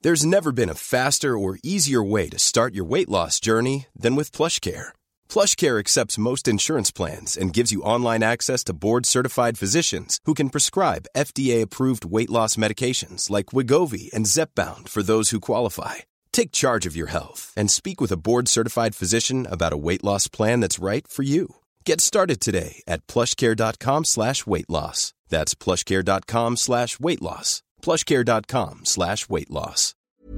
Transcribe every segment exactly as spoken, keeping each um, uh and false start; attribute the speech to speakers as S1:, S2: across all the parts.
S1: There's never been a faster or easier way to start your weight loss journey than with PlushCare. PlushCare accepts most insurance plans and gives you online access to board-certified physicians who can prescribe F D A-approved weight loss medications like Wegovy and Zepbound for those who qualify. Take charge of your health and speak with a board-certified physician about a weight loss plan that's right for you. Get started today at plushcare.com slash weight loss. That's plushcare.com slash weight loss. plushcare.com slash weight loss.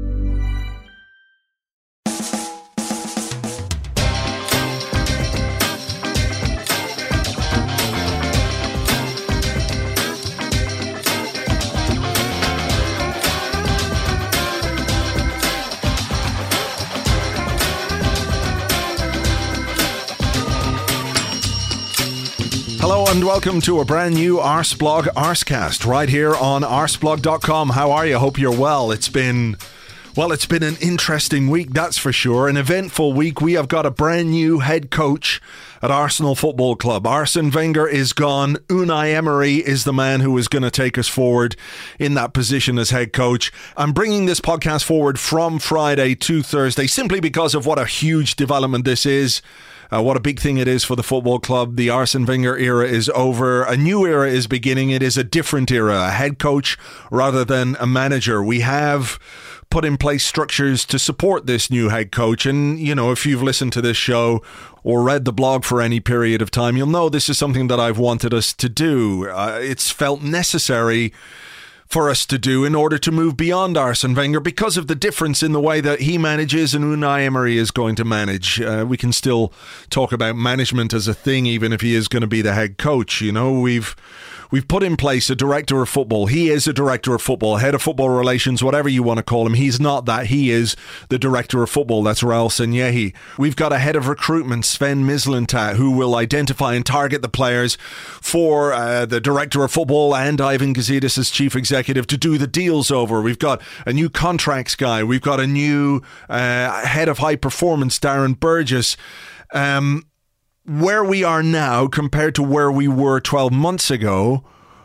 S2: Hello and welcome to a brand new Arseblog Arsecast right here on arseblog dot com. How are you? Hope you're well. It's been, well, it's been an interesting week, that's for sure. An eventful week. We have got a brand new head coach at Arsenal Football Club. Arsene Wenger is gone. Unai Emery is the man who is going to take us forward in that position as head coach. I'm bringing this podcast forward from Friday to Thursday simply because of what a huge development this is. Uh, what a big thing it is for the football club. The Arsene Wenger era is over. A new era is beginning. It is a different era, a head coach rather than a manager. We have put in place structures to support this new head coach. And, you know, if you've listened to this show or read the blog for any period of time, you'll know this is something that I've wanted us to do. Uh, it's felt necessary for us to do in order to move beyond Arsene Wenger because of the difference in the way that he manages and Unai Emery is going to manage. Uh, we can still talk about management as a thing even if he is going to be the head coach. You know, we've we've put in place a director of football. He is a director of football, head of football relations, whatever you want to call him. He's not that. He is the director of football. That's Raul Sanllehi. We've got a head of recruitment, Sven Mislintat, who will identify and target the players for uh, the director of football and Ivan Gazidis as chief executive to do the deals over. We've got a new contracts guy. We've got a new uh, head of high performance, Darren Burgess. Um, where we are now compared to where we were twelve months ago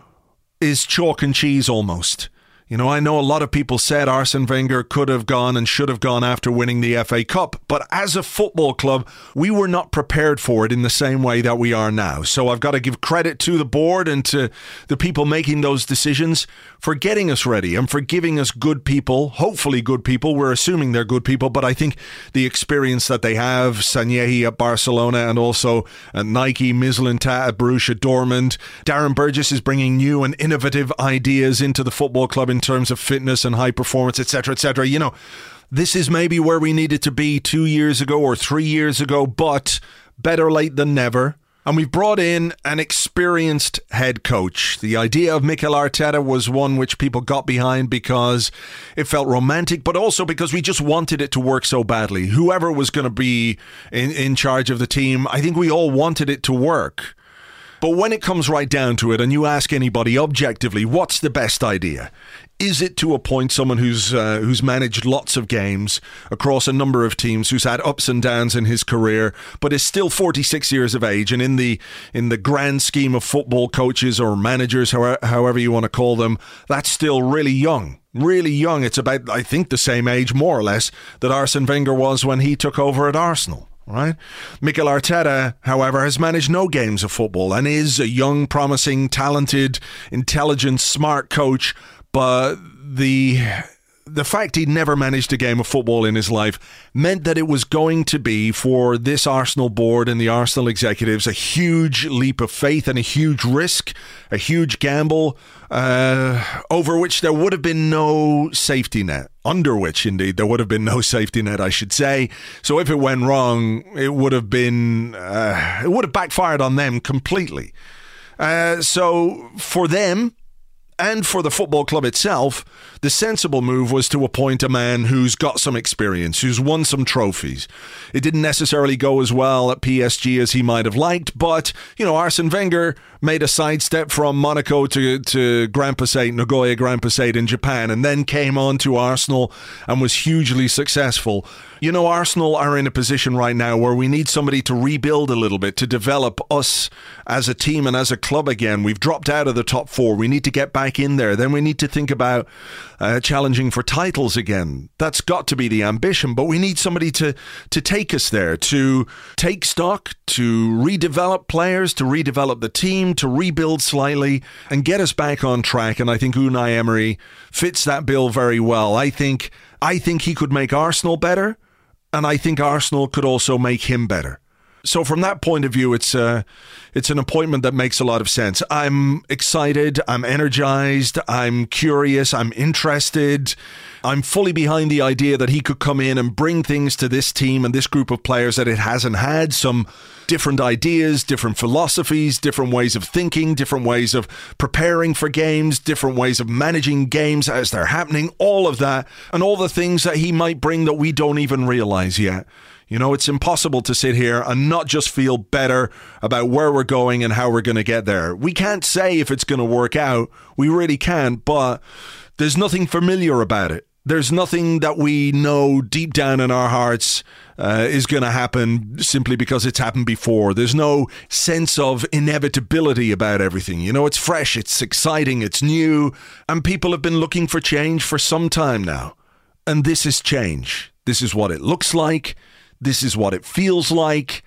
S2: is chalk and cheese almost. You know, I know a lot of people said Arsene Wenger could have gone and should have gone after winning the F A Cup, but as a football club, we were not prepared for it in the same way that we are now. So I've got to give credit to the board and to the people making those decisions for getting us ready and for giving us good people, hopefully good people. We're assuming they're good people, but I think the experience that they have, Sanllehi at Barcelona and also at Nike, Mislintat at Borussia Dortmund. Darren Burgess is bringing new and innovative ideas into the football club in terms of fitness and high performance, et cetera, et cetera. You know, this is maybe where we needed to be two years ago or three years ago, but better late than never. And we've brought in an experienced head coach. The idea of Mikel Arteta was one which people got behind because it felt romantic, but also because we just wanted it to work so badly. Whoever was going to be in, in charge of the team, I think we all wanted it to work. But when it comes right down to it and you ask anybody objectively, what's the best idea? Is it to appoint someone who's uh, who's managed lots of games across a number of teams, who's had ups and downs in his career, but is still forty-six years of age, and in the in the grand scheme of football coaches or managers, however, however you want to call them, that's still really young. Really young. It's about, I think, the same age, more or less, that Arsene Wenger was when he took over at Arsenal. Right? Mikel Arteta, however, has managed no games of football and is a young, promising, talented, intelligent, smart coach, but the the fact he'd never managed a game of football in his life meant that it was going to be, for this Arsenal board and the Arsenal executives, a huge leap of faith and a huge risk, a huge gamble, uh, over which there would have been no safety net. Under which, indeed, there would have been no safety net, I should say. So if it went wrong, it would have been, uh, it would have backfired on them completely. Uh, so for them, and for the football club itself, the sensible move was to appoint a man who's got some experience, who's won some trophies. It didn't necessarily go as well at P S G as he might have liked, but, you know, Arsene Wenger made a sidestep from Monaco to, to Grand Passate, Nagoya Grand Passate in Japan, and then came on to Arsenal and was hugely successful. You know, Arsenal are in a position right now where we need somebody to rebuild a little bit, to develop us as a team and as a club again. We've dropped out of the top four. We need to get back back in there. Then we need to think about uh, challenging for titles again. That's got to be the ambition, but we need somebody to, to take us there, to take stock, to redevelop players, to redevelop the team, to rebuild slightly and get us back on track. And I think Unai Emery fits that bill very well. I think I think he could make Arsenal better, and I think Arsenal could also make him better. So from that point of view, it's uh, it's an appointment that makes a lot of sense. I'm excited, I'm energized, I'm curious, I'm interested. I'm fully behind the idea that he could come in and bring things to this team and this group of players that it hasn't had. Some different ideas, different philosophies, different ways of thinking, different ways of preparing for games, different ways of managing games as they're happening, all of that, and all the things that he might bring that we don't even realize yet. You know, it's impossible to sit here and not just feel better about where we're going and how we're going to get there. We can't say if it's going to work out. We really can't, but there's nothing familiar about it. There's nothing that we know deep down in our hearts uh, is going to happen simply because it's happened before. There's no sense of inevitability about everything. You know, it's fresh, it's exciting, it's new, and people have been looking for change for some time now. And this is change. This is what it looks like. This is what it feels like.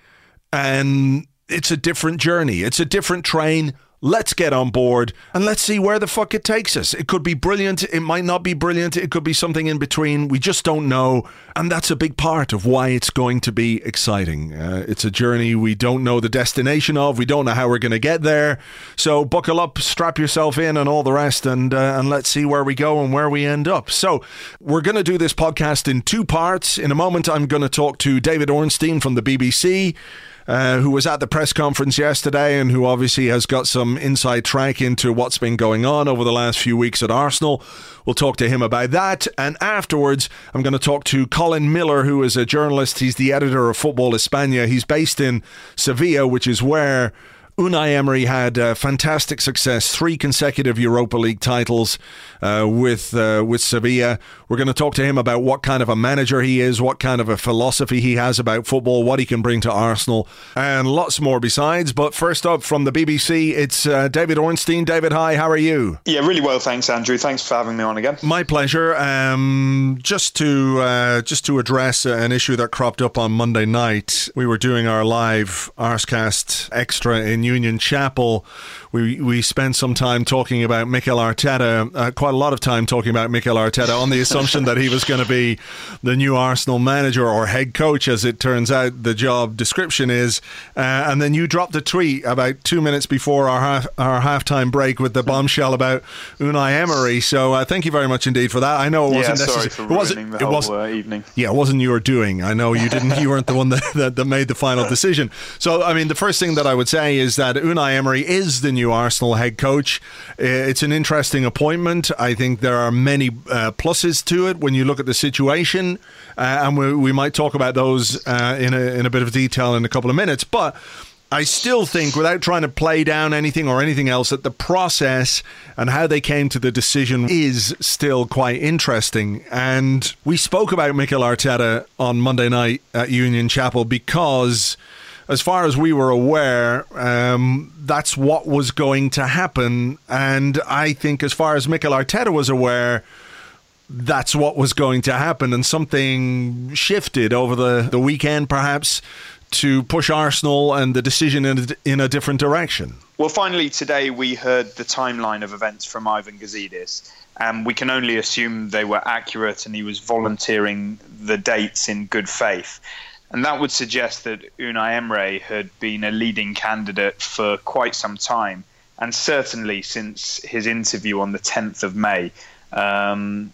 S2: And it's a different journey. It's a different train. Let's get on board and let's see where the fuck it takes us. It could be brilliant. It might not be brilliant. It could be something in between. We just don't know. And that's a big part of why it's going to be exciting. Uh, it's a journey we don't know the destination of. We don't know how we're going to get there. So buckle up, strap yourself in and all the rest, and uh, and let's see where we go and where we end up. So we're going to do this podcast in two parts. In a moment, I'm going to talk to David Ornstein from the B B C, Uh, who was at the press conference yesterday and who obviously has got some inside track into what's been going on over the last few weeks at Arsenal. We'll talk to him about that. And afterwards, I'm going to talk to Colin Miller, who is a journalist. He's the editor of Football España. He's based in Sevilla, which is where Unai Emery had uh, fantastic success, three consecutive Europa League titles uh, with uh, with Sevilla. We're going to talk to him about what kind of a manager he is, what kind of a philosophy he has about football, what he can bring to Arsenal, and lots more besides. But first up, from the B B C, it's uh, David Ornstein. David, hi, how are you?
S3: Yeah, really well, thanks, Andrew. Thanks for having me on again.
S2: My pleasure. Um, just to uh, just to address an issue that cropped up on Monday night, we were doing our live Arscast Extra in Union Chapel. We we spent some time talking about Mikel Arteta, uh, quite a lot of time talking about Mikel Arteta on the assumption that he was going to be the new Arsenal manager or head coach, as it turns out the job description is. Uh, and then you dropped a tweet about two minutes before our half, our halftime break with the bombshell about Unai Emery. So uh, thank you very much indeed for that. I know it wasn't
S3: yeah, sorry
S2: necessary.
S3: for
S2: It wasn't
S3: the
S2: it
S3: whole
S2: was,
S3: uh, evening.
S2: Yeah, it wasn't your doing. I know you didn't. You weren't the one that, that, that made the final decision. So I mean, the first thing that I would say is that Unai Emery is the new Arsenal head coach. It's an interesting appointment. I think there are many uh, pluses to it when you look at the situation, uh, and we, we might talk about those uh, in a in a bit of detail in a couple of minutes. But I still think, without trying to play down anything or anything else, that the process and how they came to the decision is still quite interesting. And we spoke about Mikel Arteta on Monday night at Union Chapel because, as far as we were aware, um, that's what was going to happen. And I think as far as Mikel Arteta was aware, that's what was going to happen. And something shifted over the, the weekend, perhaps, to push Arsenal and the decision in a, in a different direction.
S3: Well, finally today we heard the timeline of events from Ivan Gazidis. And we can only assume they were accurate and he was volunteering the dates in good faith. And that would suggest that Unai Emery had been a leading candidate for quite some time, and certainly since his interview on the tenth of May. Um,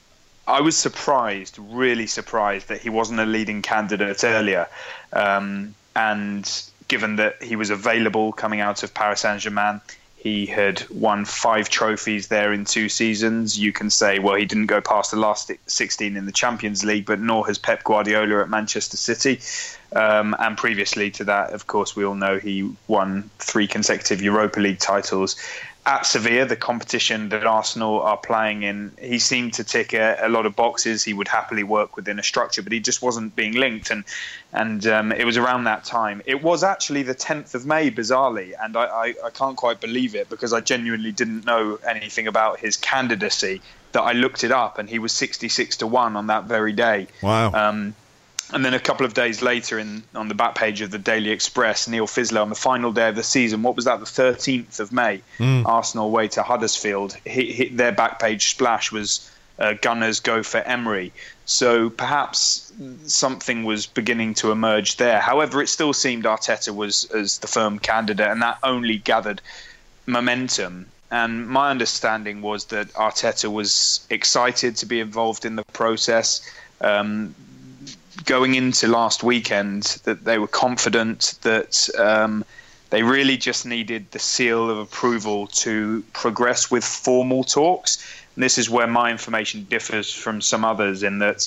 S3: I was surprised, really surprised, that he wasn't a leading candidate earlier. Um, and given that he was available coming out of Paris Saint-Germain, he had won five trophies there in two seasons. You can say, well, he didn't go past the last sixteen in the Champions League, but nor has Pep Guardiola at Manchester City. Um, and previously to that, of course, we all know he won three consecutive Europa League titles. at Sevilla, the competition that Arsenal are playing in, he seemed to tick a, a lot of boxes. He would happily work within a structure, but he just wasn't being linked. And and um, it was around that time. It was actually the tenth of May, bizarrely, and I, I, I can't quite believe it because I genuinely didn't know anything about his candidacy, that I looked it up, and he was sixty-six to one on that very day.
S2: Wow.
S3: Um, And then a couple of days later, in on the back page of the Daily Express, Neil Fisler, on the final day of the season, what was that, the thirteenth of May, mm. Arsenal away to Huddersfield, he, he, their back page splash was uh, Gunners go for Emery. So perhaps something was beginning to emerge there. However, it still seemed Arteta was as the firm candidate, and that only gathered momentum. And my understanding was that Arteta was excited to be involved in the process. Um, going into last weekend, that they were confident that um, they really just needed the seal of approval to progress with formal talks. And this is where my information differs from some others, in that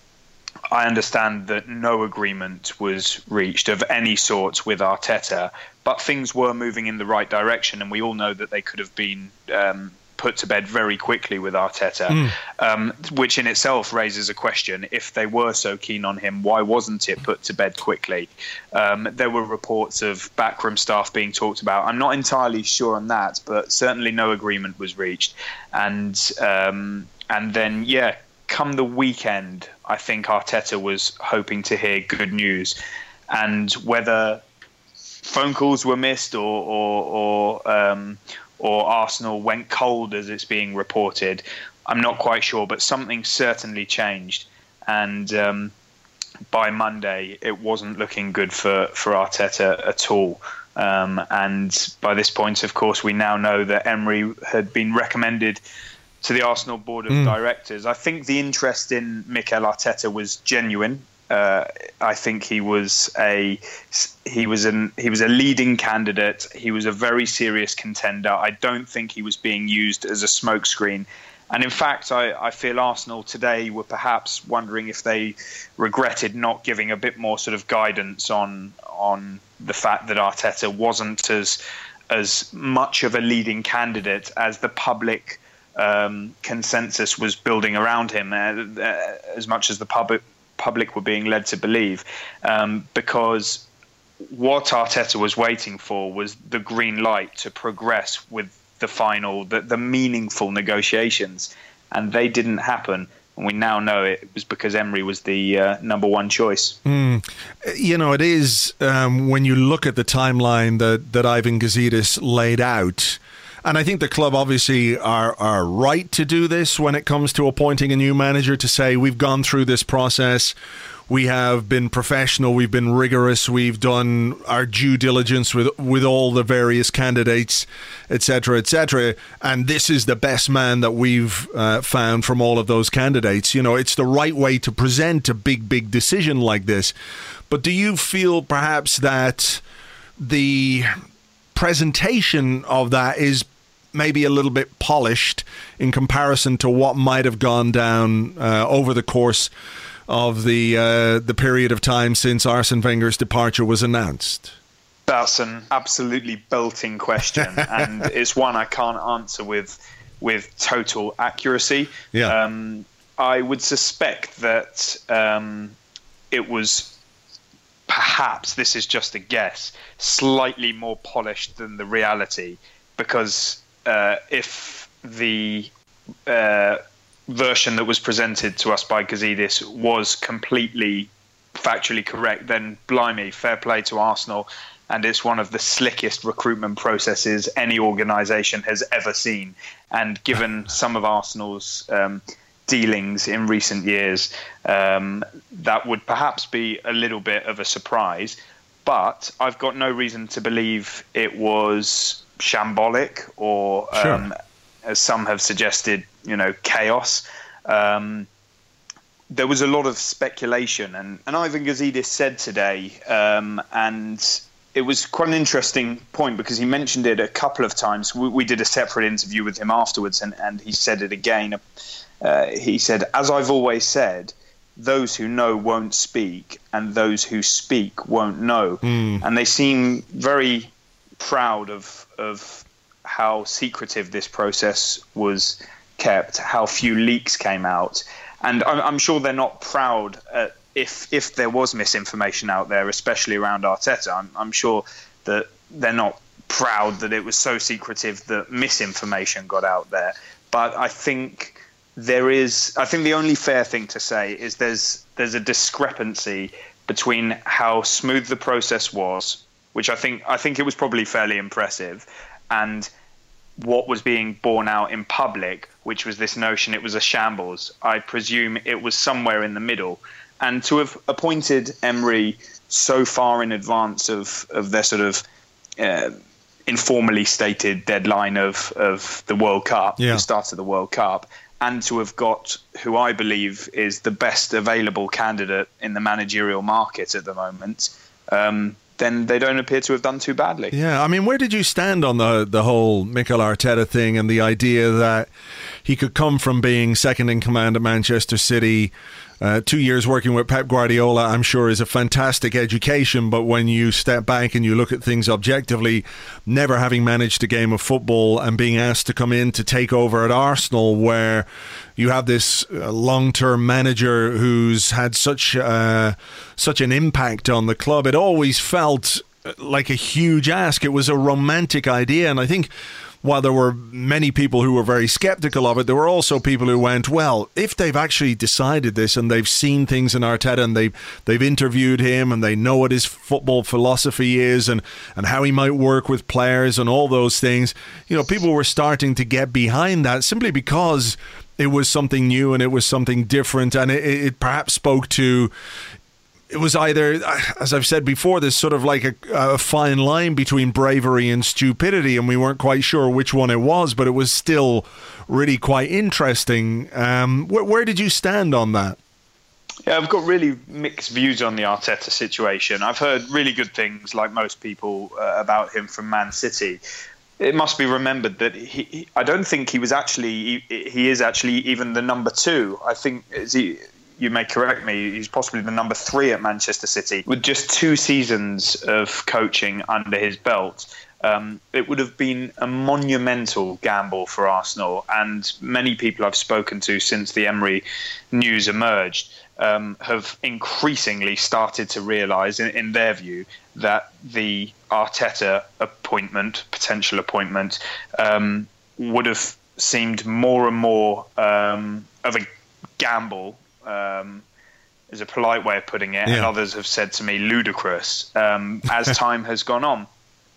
S3: I understand that no agreement was reached of any sort with Arteta, but things were moving in the right direction, and we all know that they could have been um, put to bed very quickly with Arteta, mm. um, which in itself raises a question. If they were so keen on him, why wasn't it put to bed quickly? Um, there were reports of backroom staff being talked about. I'm not entirely sure on that, but certainly no agreement was reached. And um, and then, yeah, come the weekend, I think Arteta was hoping to hear good news. And whether phone calls were missed or or, or um, or Arsenal went cold, as it's being reported, I'm not quite sure, but something certainly changed. And um, by Monday, it wasn't looking good for, for Arteta at all. Um, and by this point, of course, we now know that Emery had been recommended to the Arsenal board of mm. directors. I think the interest in Mikel Arteta was genuine. Uh, I think he was a he was an he was a leading candidate. He was a very serious contender. I don't think he was being used as a smokescreen. And in fact, I, I feel Arsenal today were perhaps wondering if they regretted not giving a bit more sort of guidance on on the fact that Arteta wasn't as as much of a leading candidate as the public um, consensus was building around him, uh, uh, as much as the public. public were being led to believe, um, because what Arteta was waiting for was the green light to progress with the final, the, the meaningful negotiations, and they didn't happen. And we now know it was because Emery was the uh, number one choice. Mm.
S2: You know, it is, um, when you look at the timeline that, that Ivan Gazidis laid out, and I think the club obviously are, are right to do this when it comes to appointing a new manager, to say we've gone through this process, we have been professional, we've been rigorous, we've done our due diligence with with all the various candidates, et cetera, et cetera, and this is the best man that we've uh, found from all of those candidates. You know, it's the right way to present a big, big decision like this. But do you feel perhaps that the presentation of that is maybe a little bit polished in comparison to what might have gone down uh, over the course of the uh, the period of time since Arsene Wenger's departure was announced?
S3: That's an absolutely belting question, and it's one I can't answer with with total accuracy.
S2: Yeah.
S3: Um, I would suspect that um, it was, perhaps, this is just a guess, slightly more polished than the reality, because Uh, if the uh, version that was presented to us by Gazidis was completely factually correct, then blimey, fair play to Arsenal. And it's one of the slickest recruitment processes any organisation has ever seen. And given some of Arsenal's um, dealings in recent years, um, that would perhaps be a little bit of a surprise. But I've got no reason to believe it was shambolic or, um, sure. as some have suggested, you know, chaos. Um, there was a lot of speculation, and, and Ivan Gazidis said today, um, and it was quite an interesting point because he mentioned it a couple of times. We, we did a separate interview with him afterwards, and, and he said it again. Uh, he said, as I've always said, those who know won't speak, and those who speak won't know. Mm. And they seem very proud of of how secretive this process was kept, how few leaks came out. And I'm, I'm sure they're not proud at, if if there was misinformation out there, especially around Arteta. I'm, I'm sure that they're not proud that it was so secretive that misinformation got out there. But I think there is, I think the only fair thing to say is there's there's a discrepancy between how smooth the process was, which I think I think it was probably fairly impressive, and what was being borne out in public, which was this notion it was a shambles. I presume it was somewhere in the middle. And to have appointed Emery so far in advance of, of their sort of uh, informally stated deadline of, of the World Cup, yeah. the start of the World Cup, and to have got who I believe is the best available candidate in the managerial market at the moment, um, then they don't appear to have done too badly.
S2: Yeah, I mean, where did you stand on the the whole Mikel Arteta thing and the idea that he could come from being second in command at Manchester City, uh, two years working with Pep Guardiola, I'm sure is a fantastic education, but when you step back and you look at things objectively, never having managed a game of football and being asked to come in to take over at Arsenal, where you have this uh, long-term manager who's had such uh, such an impact on the club, it always felt like a huge ask. It was a romantic idea, and I think while there were many people who were very skeptical of it, there were also people who went, well, if they've actually decided this and they've seen things in Arteta and they've, they've interviewed him and they know what his football philosophy is and, and how he might work with players and all those things, you know, people were starting to get behind that simply because it was something new and it was something different, and it, it perhaps spoke to... It was either, as I've said before, there's sort of like a, a fine line between bravery and stupidity, and we weren't quite sure which one it was, but it was still really quite interesting. Um, where, where did you stand on that?
S3: Yeah, I've got really mixed views on the Arteta situation. I've heard really good things, like most people, uh, about him from Man City. It must be remembered that he, he I don't think he was actually, he, he is actually even the number two. I think, is he... You may correct me, he's possibly the number three at Manchester City. With just two seasons of coaching under his belt, um, it would have been a monumental gamble for Arsenal. And many people I've spoken to since the Emery news emerged um, have increasingly started to realise, in, in their view, that the Arteta appointment, potential appointment, um, would have seemed more and more um, of a gamble, Um, is a polite way of putting it, yeah. and others have said to me ludicrous um, as time has gone on.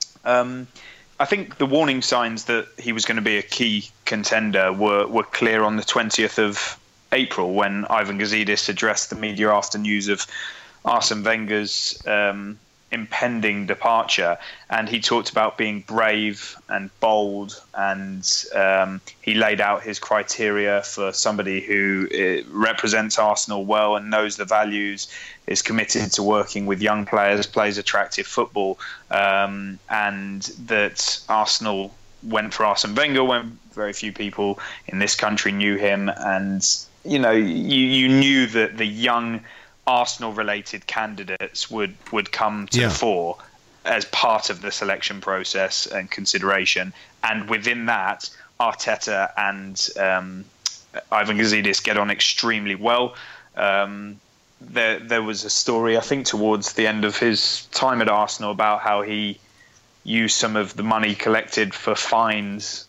S3: Um, I think the warning signs that he was going to be a key contender were, were clear on the twentieth of April when Ivan Gazidis addressed the media after news of Arsene Wenger's um, impending departure, and he talked about being brave and bold, and um, he laid out his criteria for somebody who uh, represents Arsenal well and knows the values, is committed to working with young players, plays attractive football, um, and that Arsenal went for Arsene Wenger when very few people in this country knew him, and you know you, you knew that the young Arsenal-related candidates would, would come to yeah. the fore as part of the selection process and consideration. And within that, Arteta and um, Ivan Gazidis get on extremely well. Um, there, there was a story, I think, towards the end of his time at Arsenal about how he used some of the money collected for fines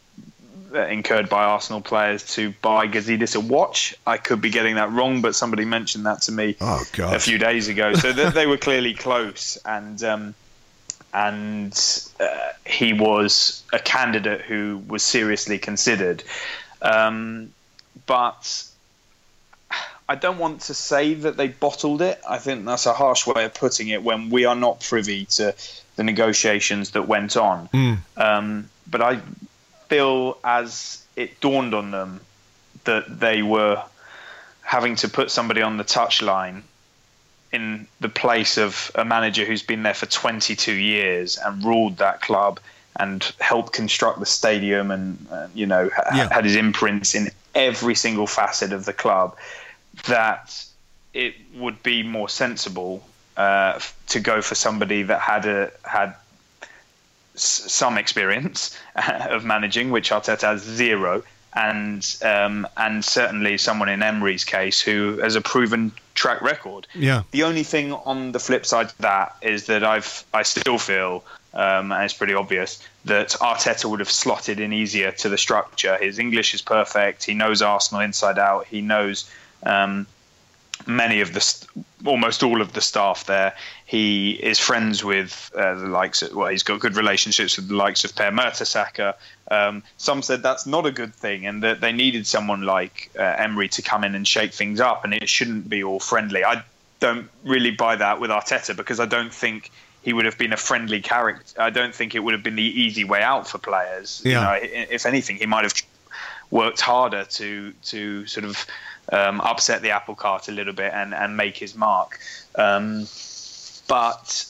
S3: incurred by Arsenal players to buy Gazidis a watch. I could be getting that wrong, but somebody mentioned that to me
S2: oh, God.
S3: a few days ago. So th- they were clearly close, and um, and uh, he was a candidate who was seriously considered. Um, but I don't want to say that they bottled it. I think that's a harsh way of putting it when we are not privy to the negotiations that went on. Mm. Um, but I feel as it dawned on them that they were having to put somebody on the touchline in the place of a manager who's been there for twenty-two years and ruled that club and helped construct the stadium and, uh, you know, ha- yeah. had his imprints in every single facet of the club, that it would be more sensible uh, to go for somebody that had a had s- some experience of managing, which Arteta has zero, and um, and certainly someone in Emery's case who has a proven track record.
S2: Yeah.
S3: The only thing on the flip side of that is that I've I still feel, um, and it's pretty obvious, that Arteta would have slotted in easier to the structure. His English is perfect. He knows Arsenal inside out. He knows um, many of the, st- almost all of the staff there. He is friends with uh, the likes of, well, he's got good relationships with the likes of Per Mertesacker. Um, some said that's not a good thing and that they needed someone like uh, Emery to come in and shake things up, and it shouldn't be all friendly. I don't really buy that with Arteta because I don't think he would have been a friendly character. I don't think it would have been the easy way out for players.
S2: Yeah.
S3: You know, if anything, he might have worked harder to to sort of um, upset the apple cart a little bit and, and make his mark. Um, but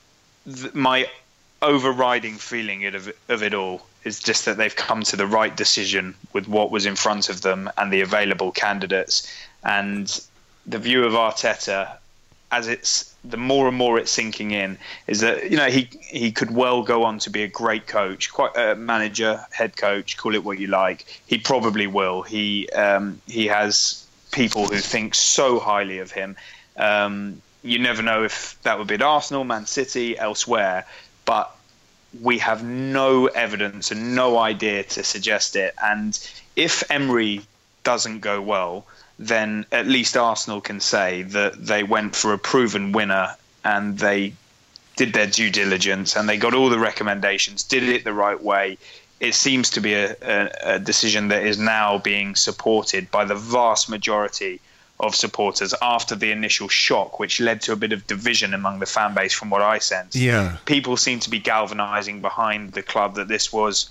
S3: th- my overriding feeling of it, of it all is just that they've come to the right decision with what was in front of them and the available candidates. And the view of Arteta, as it's the more and more it's sinking in, is that, you know, he he could well go on to be a great coach, quite a manager, head coach, call it what you like. He probably will. He um, he has people who think so highly of him. Um, you never know if that would be at Arsenal, Man City, elsewhere, but we have no evidence and no idea to suggest it. And if Emery doesn't go well, then at least Arsenal can say that they went for a proven winner and they did their due diligence and they got all the recommendations, did it the right way. It seems to be a, a, a decision that is now being supported by the vast majority of supporters after the initial shock, which led to a bit of division among the fan base from what I sense.
S2: Yeah.
S3: People seem to be galvanising behind the club that this was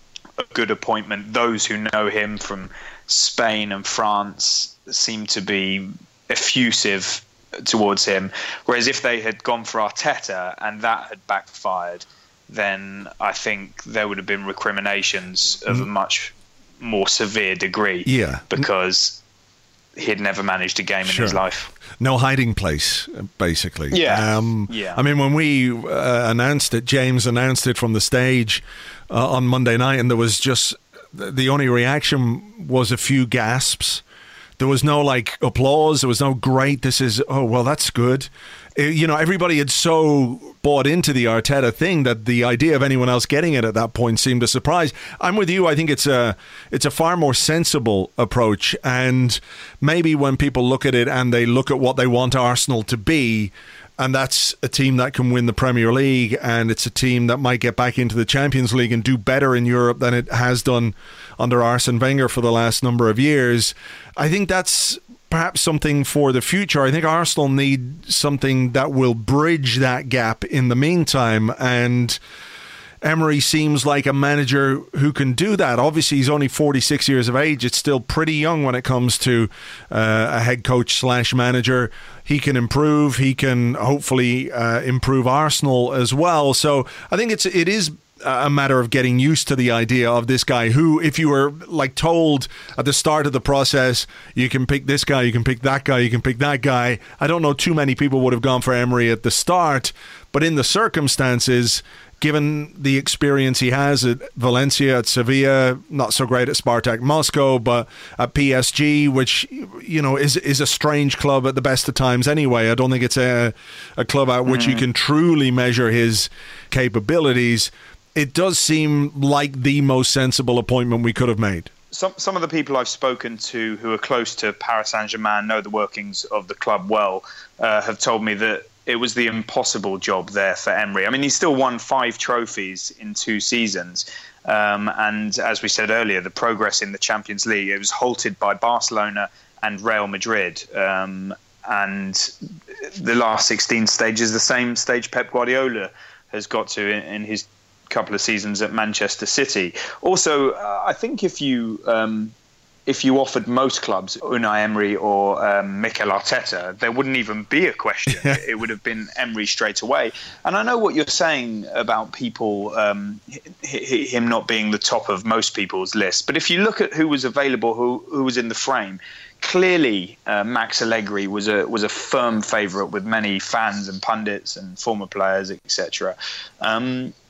S3: a good appointment. Those who know him from Spain and France seem to be effusive towards him, whereas if they had gone for Arteta and that had backfired, then I think there would have been recriminations of mm. a much more severe degree.
S2: Yeah,
S3: because he'd never managed a game in
S2: sure.
S3: his life.
S2: No hiding place, basically.
S3: Yeah.
S2: Um,
S3: yeah.
S2: I mean, when we uh, announced it, James announced it from the stage uh, on Monday night, and there was just the only reaction was a few gasps. There was no like applause. There was no great. This is oh well, that's good. It, you know, everybody had so bought into the Arteta thing that the idea of anyone else getting it at that point seemed a surprise. I'm with you. I think it's a it's a far more sensible approach. And maybe when people look at it and they look at what they want Arsenal to be, and that's a team that can win the Premier League, and it's a team that might get back into the Champions League and do better in Europe than it has done under Arsene Wenger for the last number of years. I think that's perhaps something for the future. I think Arsenal need something that will bridge that gap in the meantime, and Emery seems like a manager who can do that. Obviously, he's only forty-six years of age. It's still pretty young when it comes to uh, a head coach slash manager. He can improve. He can hopefully uh, improve Arsenal as well. So I think it's it is a matter of getting used to the idea of this guy who, if you were like told at the start of the process, you can pick this guy, you can pick that guy, you can pick that guy. I don't know too many people would have gone for Emery at the start, but in the circumstances, given the experience he has at Valencia, at Sevilla, not so great at Spartak Moscow, but at P S G, which, you know, is is a strange club at the best of times anyway. I don't think it's a, a club at which mm. you can truly measure his capabilities. It does seem like the most sensible appointment we could have made.
S3: Some some of the people I've spoken to who are close to Paris Saint-Germain, know the workings of the club well, uh, have told me that it was the impossible job there for Emery. I mean, he still won five trophies in two seasons. Um, and as we said earlier, the progress in the Champions League, it was halted by Barcelona and Real Madrid. Um, and the last sixteen stage is the same stage Pep Guardiola has got to in, in his couple of seasons at Manchester City. Also, uh, I think if you um, if you offered most clubs Unai Emery or um, Mikel Arteta, there wouldn't even be a question. It would have been Emery straight away. And I know what you're saying about people, um, him not being the top of most people's list. But if you look at who was available, who who was in the frame, clearly uh, Max Allegri was a was a firm favourite with many fans and pundits and former players, et cetera. Um,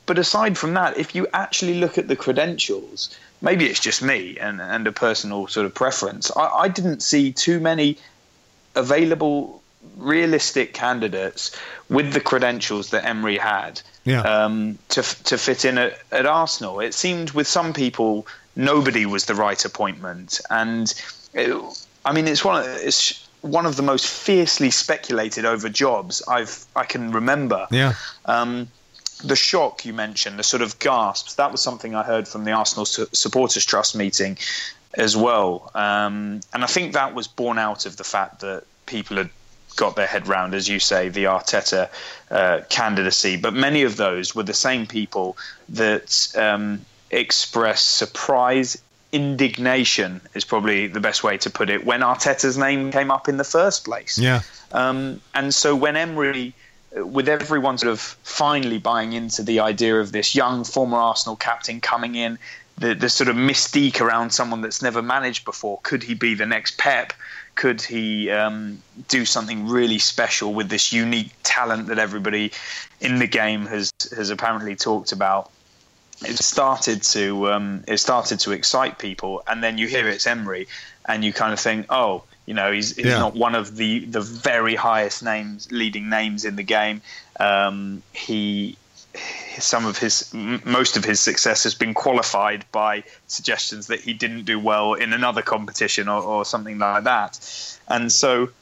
S3: but aside from that, if you actually look at the credentials, maybe it's just me and, and a personal sort of preference, I, I didn't see too many available, realistic candidates with the credentials that Emery had
S2: yeah.
S3: um, to to fit in at, at Arsenal. It seemed with some people nobody was the right appointment, and it, I mean it's one of, it's one of the most fiercely speculated over jobs I've I can remember.
S2: Yeah.
S3: Um, the shock you mentioned, the sort of gasps, that was something I heard from the Arsenal su- Supporters Trust meeting as well, um, and I think that was born out of the fact that people had got their head round, as you say, the Arteta uh, candidacy. But many of those were the same people that um, expressed surprise, indignation is probably the best way to put it, when Arteta's name came up in the first place.
S2: Yeah.
S3: Um, and so when Emery, with everyone sort of finally buying into the idea of this young former Arsenal captain coming in, the, the sort of mystique around someone that's never managed before, could he be the next Pep? Could he um, do something really special with this unique talent that everybody in the game has has apparently talked about? It started to um, it started to excite people, and then you hear it's Emery, and you kind of think, oh, you know, he's, he's
S2: yeah.
S3: not one of the, the very highest names, leading names in the game. Um, he. Some of his, most of his success has been qualified by suggestions that he didn't do well in another competition or, or something like that. And so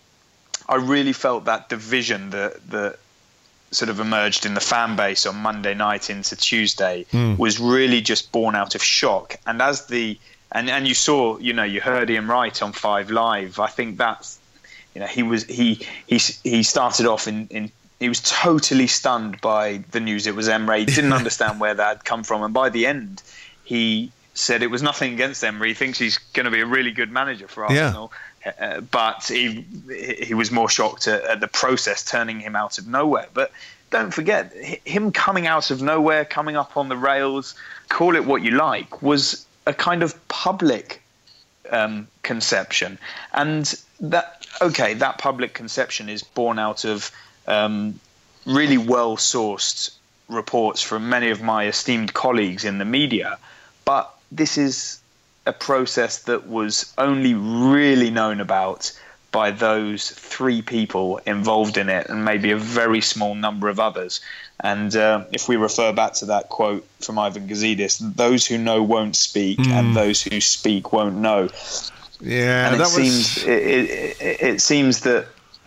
S3: I really felt that division that, that sort of emerged in the fan base on Monday night into Tuesday mm. was really just born out of shock. And as the, and, and you saw, you know, you heard Ian Wright on Five Live. I think that's, you know, he was, he, he, he started off in, in, he was totally stunned by the news it was Emery. He didn't understand where that had come from. And by the end, he said it was nothing against Emery. He thinks he's going to be a really good manager for Arsenal. Yeah. Uh, but he he was more shocked at, at the process turning him out of nowhere. But don't forget, him coming out of nowhere, coming up on the rails, call it what you like, was a kind of public um, conception. And that, okay, that public conception is born out of Um, really well-sourced reports from many of my esteemed colleagues in the media. But this is a process that was only really known about by those three people involved in it, and maybe a very small number of others. And uh, if we refer back to that quote from Ivan Gazidis, those who know won't speak, mm. and those who speak won't know.
S2: Yeah,
S3: and it
S2: that
S3: seems
S2: was...
S3: it, it, it seems that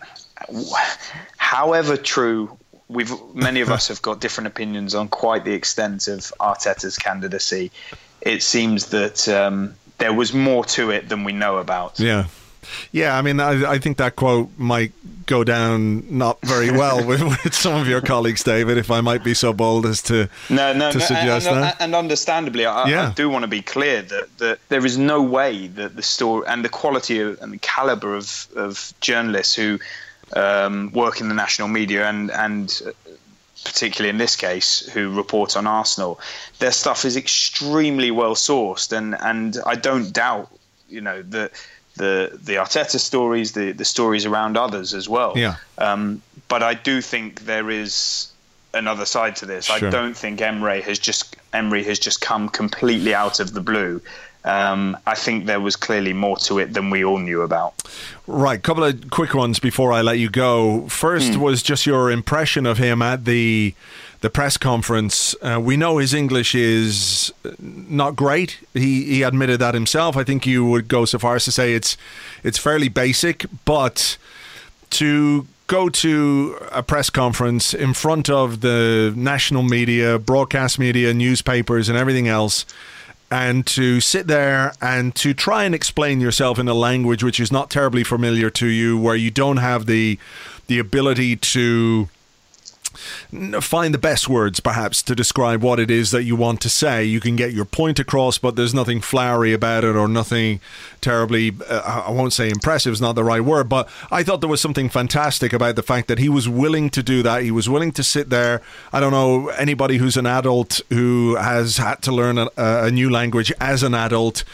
S3: however true, we've many of us have got different opinions on quite the extent of Arteta's candidacy. It seems that um, there was more to it than we know about.
S2: Yeah. Yeah, I mean, I, I think that quote might go down not very well with, with some of your colleagues, David, if I might be so bold as to,
S3: no, no,
S2: to
S3: no,
S2: suggest
S3: and,
S2: that.
S3: And understandably, I,
S2: yeah.
S3: I do want to be clear that, that there is no way that the story and the quality of, and the calibre of, of journalists who um, work in the national media and, and particularly in this case, who report on Arsenal, their stuff is extremely well sourced, and, and I don't doubt, you know, that the the Arteta stories, the, the stories around others as well.
S2: Yeah.
S3: Um, but I do think there is another side to this. Sure. I don't think Emery has just Emery has just come completely out of the blue. Um, I think there was clearly more to it than we all knew about.
S2: Right, couple of quick ones before I let you go. First mm. was just your impression of him at the the press conference. Uh, we know his English is not great. He he admitted that himself. I think you would go so far as to say it's it's fairly basic, but to go to a press conference in front of the national media, broadcast media, newspapers and everything else, and to sit there and to try and explain yourself in a language which is not terribly familiar to you, where you don't have the the ability to find the best words perhaps to describe what it is that you want to say. You can get your point across, but there's nothing flowery about it or nothing terribly, uh, I won't say impressive is not the right word, but I thought there was something fantastic about the fact that he was willing to do that. He was willing to sit there. I don't know anybody who's an adult who has had to learn a, a new language as an adult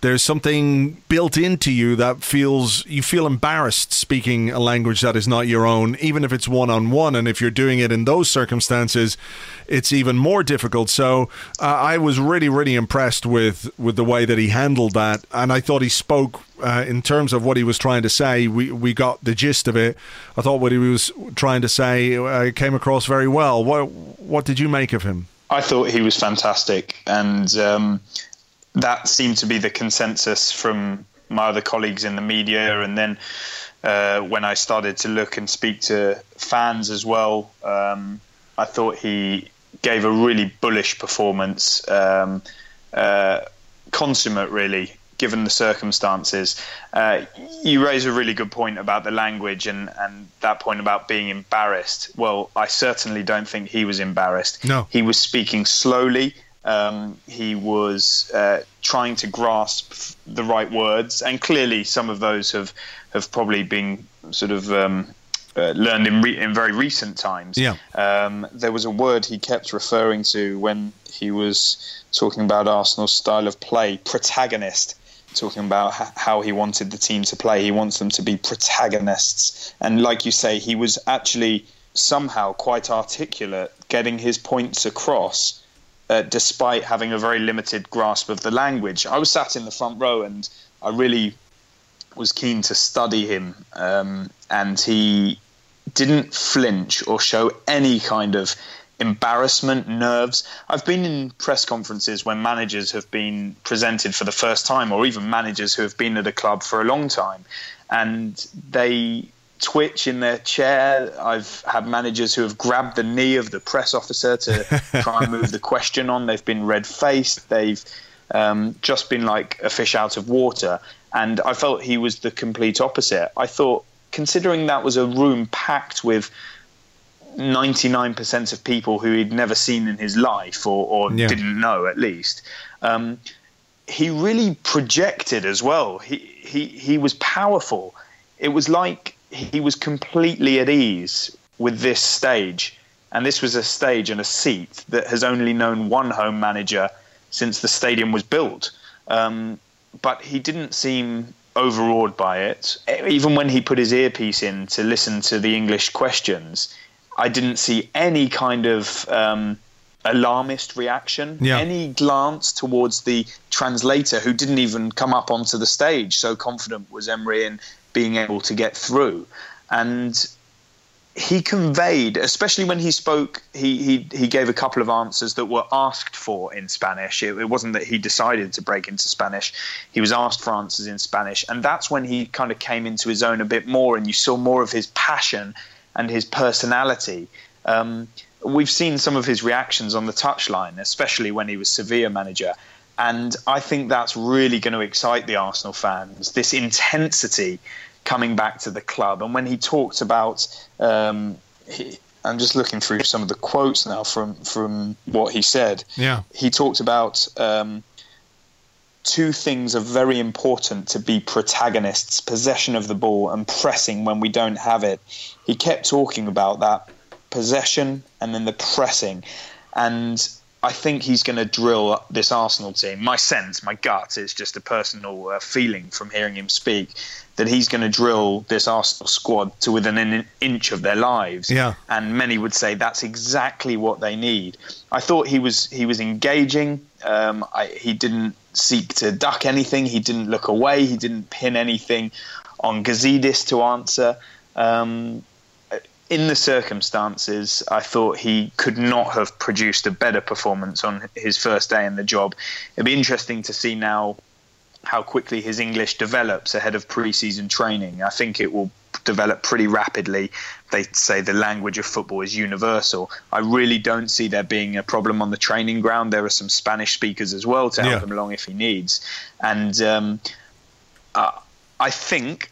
S2: there's something built into you that feels, you feel embarrassed speaking a language that is not your own, even if it's one-on-one. And if you're doing it in those circumstances, it's even more difficult. So uh, I was really, really impressed with, with the way that he handled that. And I thought he spoke, uh, in terms of what he was trying to say, we, we got the gist of it. I thought what he was trying to say uh, came across very well. What, what did you make of him?
S3: I thought he was fantastic. And um, that seemed to be the consensus from my other colleagues in the media. And then uh, when I started to look and speak to fans as well, um, I thought he gave a really bullish performance, um, uh, consummate really, given the circumstances. Uh, you raise a really good point about the language and, and that point about being embarrassed. Well, I certainly don't think he was embarrassed.
S2: No.
S3: He was speaking slowly. Um, he was uh, trying to grasp the right words, and clearly some of those have, have probably been sort of um, uh, learned in, re- in very recent times.
S2: Yeah.
S3: Um, there was a word he kept referring to when he was talking about Arsenal's style of play, protagonist, talking about h- how he wanted the team to play. He wants them to be protagonists. And like you say, he was actually somehow quite articulate, getting his points across, Uh, despite having a very limited grasp of the language. I was sat in the front row and I really was keen to study him, um, and he didn't flinch or show any kind of embarrassment, nerves. I've been in press conferences when managers have been presented for the first time, or even managers who have been at a club for a long time, and they twitch in their chair. I've had managers who have grabbed the knee of the press officer to try and move the question on. They've been red-faced. They've um, just been like a fish out of water. And I felt he was the complete opposite. I thought, considering that was a room packed with ninety-nine percent of people who he'd never seen in his life, or, or yeah. didn't know at least, um, he really projected as well. He, he, he was powerful. It was like he was completely at ease with this stage. And this was a stage and a seat that has only known one home manager since the stadium was built. Um, but he didn't seem overawed by it. Even when he put his earpiece in to listen to the English questions, I didn't see any kind of um, alarmist reaction,
S2: yeah.
S3: any glance towards the translator, who didn't even come up onto the stage. So confident was Emery in being able to get through. And he conveyed, especially when he spoke, he, he, he gave a couple of answers that were asked for in Spanish. It, it wasn't that he decided to break into Spanish. He was asked for answers in Spanish. And that's when he kind of came into his own a bit more, and you saw more of his passion and his personality. Um, we've seen some of his reactions on the touchline, especially when he was Sevilla manager. And I think that's really going to excite the Arsenal fans, this intensity coming back to the club. And when he talked about, um, he, I'm just looking through some of the quotes now from, from what he said.
S2: Yeah.
S3: He talked about um, two things are very important to be protagonists: possession of the ball and pressing when we don't have it. He kept talking about that possession and then the pressing. And I think he's going to drill this Arsenal team. My sense, my gut, it's just a personal uh, feeling from hearing him speak, that he's going to drill this Arsenal squad to within an inch of their lives.
S2: Yeah.
S3: And many would say that's exactly what they need. I thought he was he was engaging. Um, I, he didn't seek to duck anything. He didn't look away. He didn't pin anything on Gazidis to answer. Um, In the circumstances, I thought he could not have produced a better performance on his first day in the job. It'd be interesting to see now how quickly his English develops ahead of pre-season training. I think it will develop pretty rapidly. They say the language of football is universal. I really don't see there being a problem on the training ground. There are some Spanish speakers as well to help
S2: yeah.
S3: him along if he needs. And um, uh, I think,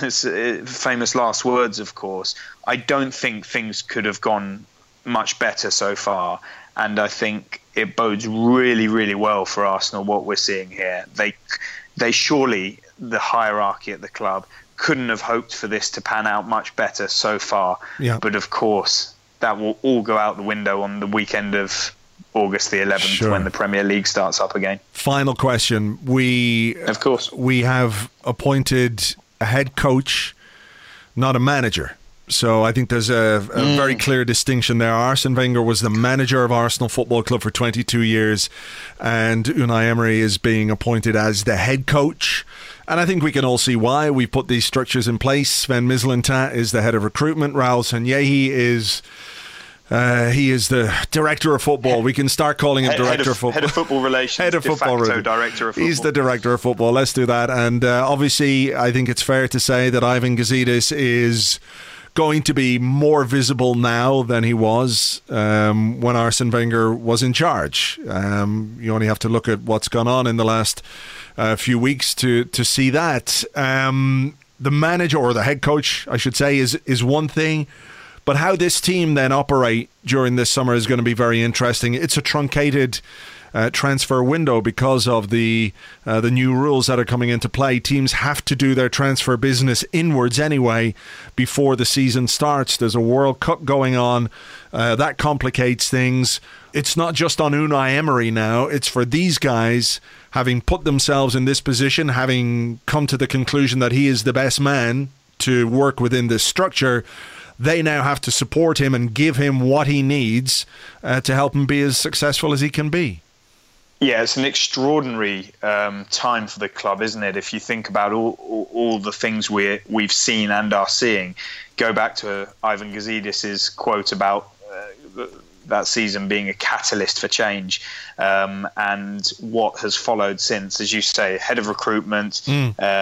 S3: famous last words, of course, I don't think things could have gone much better so far. And I think it bodes really, really well for Arsenal, what we're seeing here. They, they surely, the hierarchy at the club, couldn't have hoped for this to pan out much better so far.
S2: Yeah.
S3: But of course, that will all go out the window on the weekend of August the eleventh, sure, when the Premier League starts up again. Final
S2: question. We,
S3: of course,
S2: we have appointed a head coach, not a manager. So I think there's a, a mm. very clear distinction there. Arsene Wenger was the manager of Arsenal Football Club for twenty-two years, and Unai Emery is being appointed as the head coach. And I think we can all see why. We've put these structures in place. Sven Mislintat is the head of recruitment. Raul Sanllehi is... Uh, he is the director of football. We can start calling him director
S3: head of,
S2: of football.
S3: Head of football relations. Head of de football facto director of football.
S2: He's the director of football. Let's do that. And uh, obviously, I think it's fair to say that Ivan Gazidis is going to be more visible now than he was um, when Arsene Wenger was in charge. Um, you only have to look at what's gone on in the last uh, few weeks to to see that. Um, the manager, or the head coach, I should say, is is one thing. But how this team then operate during this summer is going to be very interesting. It's a truncated uh, transfer window because of the uh, the new rules that are coming into play. Teams have to do their transfer business inwards anyway before the season starts. There's a World Cup going on. Uh, that complicates things. It's not just on Unai Emery now. It's for these guys, having put themselves in this position, having come to the conclusion that he is the best man to work within this structure. They now have to support him and give him what he needs uh, to help him be as successful as he can be.
S3: Yeah, it's an extraordinary um, time for the club, isn't it? If you think about all, all, all the things we we've seen and are seeing, go back to Ivan Gazidis' quote about uh, that season being a catalyst for change, um, and what has followed since, as you say, head of recruitment, mm. uh,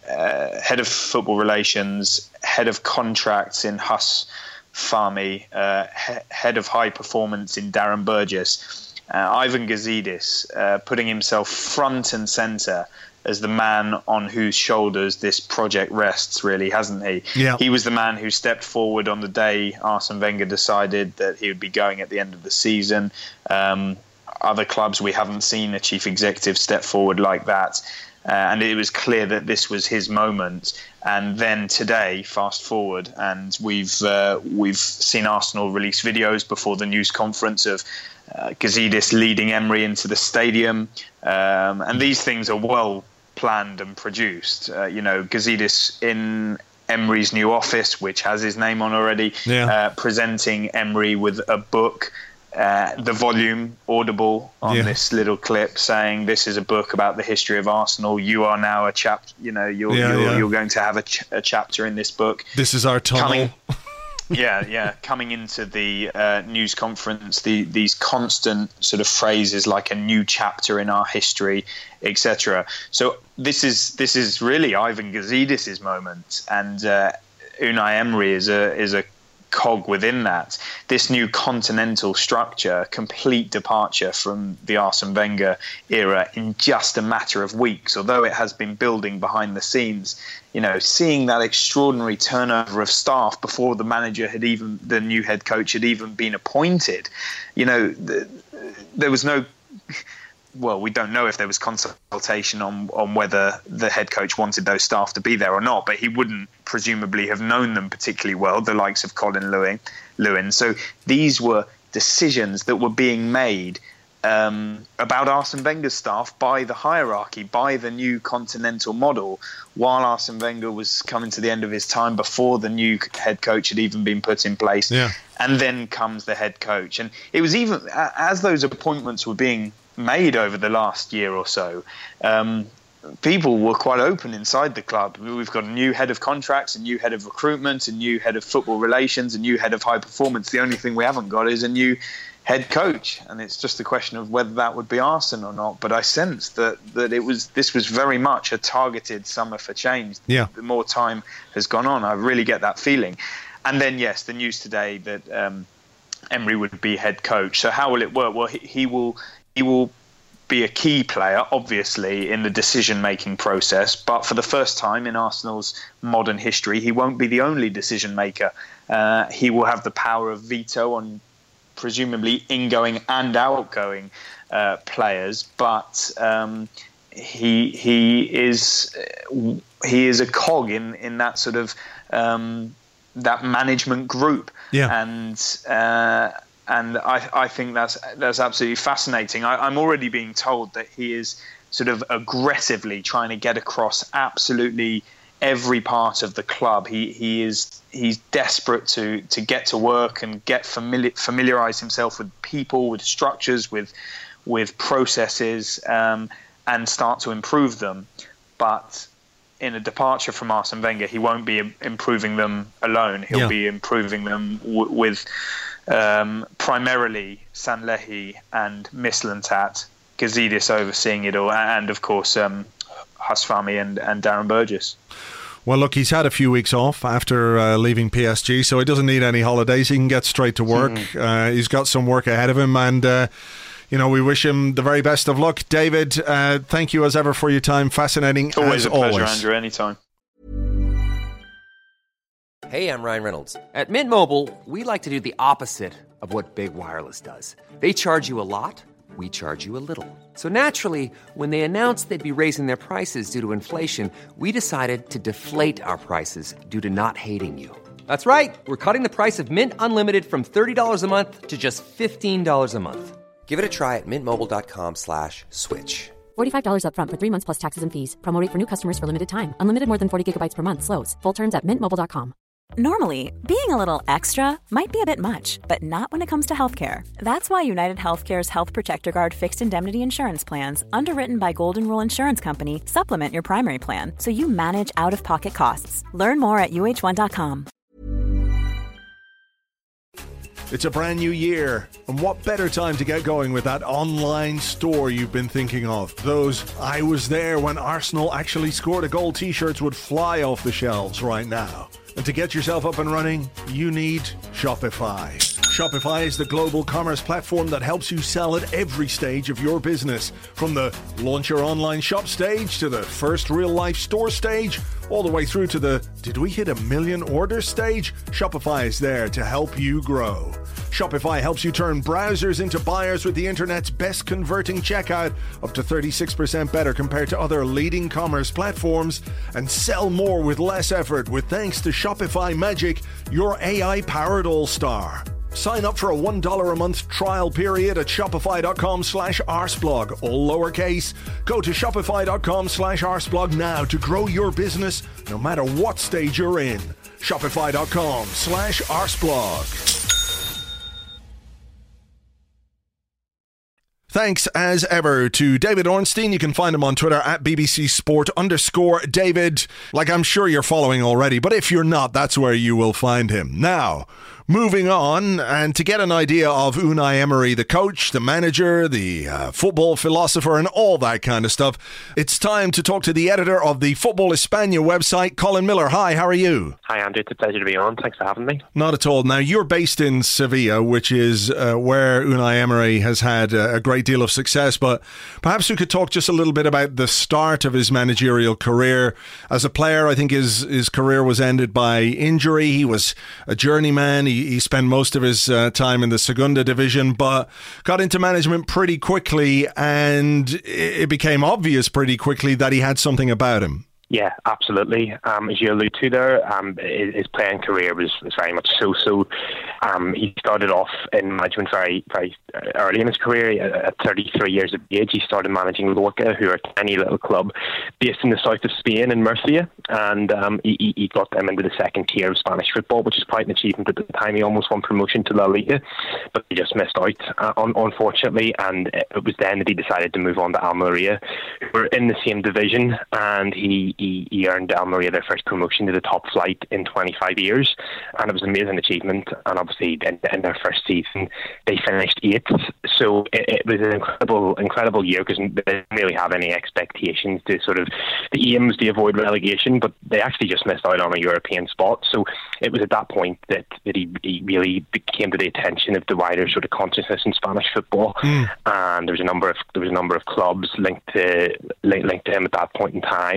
S3: uh, head of football relations, head of contracts in Huss Fahmy, uh, he- head of high performance in Darren Burgess. Uh, Ivan Gazidis uh, putting himself front and centre as the man on whose shoulders this project rests, really, hasn't he?
S2: Yeah.
S3: He was the man who stepped forward on the day Arsene Wenger decided that he would be going at the end of the season. Um, other clubs, we haven't seen a chief executive step forward like that. Uh, and it was clear that this was his moment. And then today, fast forward, and we've uh, we've seen Arsenal release videos before the news conference of uh, Gazidis leading Emery into the stadium. Um, and these things are well planned and produced. Uh, you know, Gazidis in Emery's new office, which has his name on already,
S2: yeah.
S3: uh, presenting Emery with a book. Uh, the volume audible on
S2: yeah.
S3: this little clip saying this is a book about the history of Arsenal. You are now a chap. You know, you're
S2: yeah,
S3: you're,
S2: yeah.
S3: you're going to have a, ch- a chapter in this book.
S2: This is our tunnel.
S3: Coming, yeah, yeah. Coming into the uh, news conference, the these constant sort of phrases like a new chapter in our history, et cetera. So this is this is really Ivan Gazidis' moment, and uh, Unai Emery is a is a cog within that. This new continental structure, complete departure from the Arsene Wenger era in just a matter of weeks, although it has been building behind the scenes. You know, seeing that extraordinary turnover of staff before the manager had even, the new head coach had even been appointed. You know, the, there was no... Well, we don't know if there was consultation on, on whether the head coach wanted those staff to be there or not, but he wouldn't presumably have known them particularly well, the likes of Colin Lewin. Lewin. So these were decisions that were being made um, about Arsene Wenger's staff by the hierarchy, by the new continental model, while Arsene Wenger was coming to the end of his time before the new head coach had even been put in place.
S2: Yeah.
S3: And then comes the head coach. And it was even, as those appointments were being made over the last year or so, um, people were quite open inside the club. We've got a new head of contracts, a new head of recruitment, a new head of football relations, a new head of high performance. The only thing we haven't got is a new head coach, and it's just a question of whether that would be Arsene or not. But I sense that that it was this was very much a targeted summer for change.
S2: Yeah.
S3: The more time has gone on, I really get that feeling. And then yes, the news today that um, Emery would be head coach. So how will it work? Well, he, he will. He will be a key player, obviously, in the decision-making process. But for the first time in Arsenal's modern history, he won't be the only decision-maker. Uh, he will have the power of veto on presumably ingoing and outgoing uh, players. But um, he he is he is a cog in in that sort of um, that management group.
S2: Yeah.
S3: And. Uh, and I, I think that's that's absolutely fascinating. I, I'm already being told that he is sort of aggressively trying to get across absolutely every part of the club. He he is he's desperate to to get to work and get familiar familiarize himself with people, with structures, with with processes, um, and start to improve them. But in a departure from Arsene Wenger, he won't be improving them alone. He'll yeah. be improving them w- with um, primarily Sanllehi and Mislintat, Gazidis overseeing it all, and of course um, Hasfami and, and Darren Burgess.
S2: Well, look, he's had a few weeks off after uh, leaving P S G, so he doesn't need any holidays. He can get straight to work. Mm. Uh, he's got some work ahead of him, and uh, you know, we wish him the very best of luck. David, uh, thank you as ever for your time. Fascinating
S3: always
S2: as
S3: a pleasure,
S2: always.
S3: Andrew. Anytime.
S4: Hey, I'm Ryan Reynolds. At Mint Mobile, we like to do the opposite of what Big Wireless does. They charge you a lot, we charge you a little. So naturally, when they announced they'd be raising their prices due to inflation, we decided to deflate our prices due to not hating you. That's right. We're cutting the price of Mint Unlimited from thirty dollars a month to just fifteen dollars a month. Give it a try at mintmobile.com slash switch.
S5: forty-five dollars up front for three months plus taxes and fees. Promo rate for new customers for limited time. Unlimited more than forty gigabytes per month slows. Full terms at mint mobile dot com.
S6: Normally, being a little extra might be a bit much, but not when it comes to healthcare. That's why United Healthcare's Health Protector Guard fixed indemnity insurance plans, underwritten by Golden Rule Insurance Company, supplement your primary plan so you manage out-of-pocket costs. Learn more at U H one dot com.
S2: It's a brand new year, and what better time to get going with that online store you've been thinking of? Those "I was there when Arsenal actually scored a goal" t-shirts would fly off the shelves right now. And to get yourself up and running, you need Shopify. Shopify is the global commerce platform that helps you sell at every stage of your business. From the launch your online shop stage to the first real-life store stage, all the way through to the did we hit a million orders stage? Shopify is there to help you grow. Shopify helps you turn browsers into buyers with the internet's best converting checkout, up to thirty-six percent better compared to other leading commerce platforms, and sell more with less effort with thanks to Shopify Magic, your A I-powered all-star. Sign up for a one dollar a month trial period at shopify.com slash arsblog, all lowercase. Go to shopify.com slash arsblog now to grow your business no matter what stage you're in. Shopify.com slash arsblog. Thanks as ever to David Ornstein. You can find him on Twitter at B B C Sport underscore David, like I'm sure you're following already, but if you're not, that's where you will find him. Now, moving on, and to get an idea of Unai Emery, the coach, the manager, the uh, football philosopher, and all that kind of stuff, it's time to talk to the editor of the Football España website, Colin Miller. Hi, how are you?
S7: Hi, Andrew. It's a pleasure to be on. Thanks for having me.
S2: Not at all. Now, you're based in Sevilla, which is uh, where Unai Emery has had uh, a great deal of success, but perhaps we could talk just a little bit about the start of his managerial career. As a player, I think his, his career was ended by injury. He was a journeyman. He He spent most of his uh, time in the Segunda division, but got into management pretty quickly, and it became obvious pretty quickly that he had something about him.
S7: Yeah, absolutely. Um, as you allude to there, um, his, his playing career was, was very much so-so. Um, he started off in management very, very early in his career. At thirty-three years of age, he started managing Lorca, who are a tiny little club based in the south of Spain, in Murcia, and um, he, he got them into the second tier of Spanish football, which is quite an achievement at the time. He almost won promotion to La Liga, but he just missed out, uh, un- unfortunately, and it was then that he decided to move on to Almeria, who were in the same division, and he He, he earned Almeria their first promotion to the top flight in twenty-five years, and it was an amazing achievement. And obviously, in, in their first season, they finished eighth. So it, it was an incredible, incredible year because they didn't really have any expectations to sort of the aim was to avoid relegation, but they actually just missed out on a European spot. So it was at that point that, that he, he really came to the attention of the wider sort of consciousness in Spanish football, mm. and there was a number of there was a number of clubs linked to linked, linked to him at that point in time.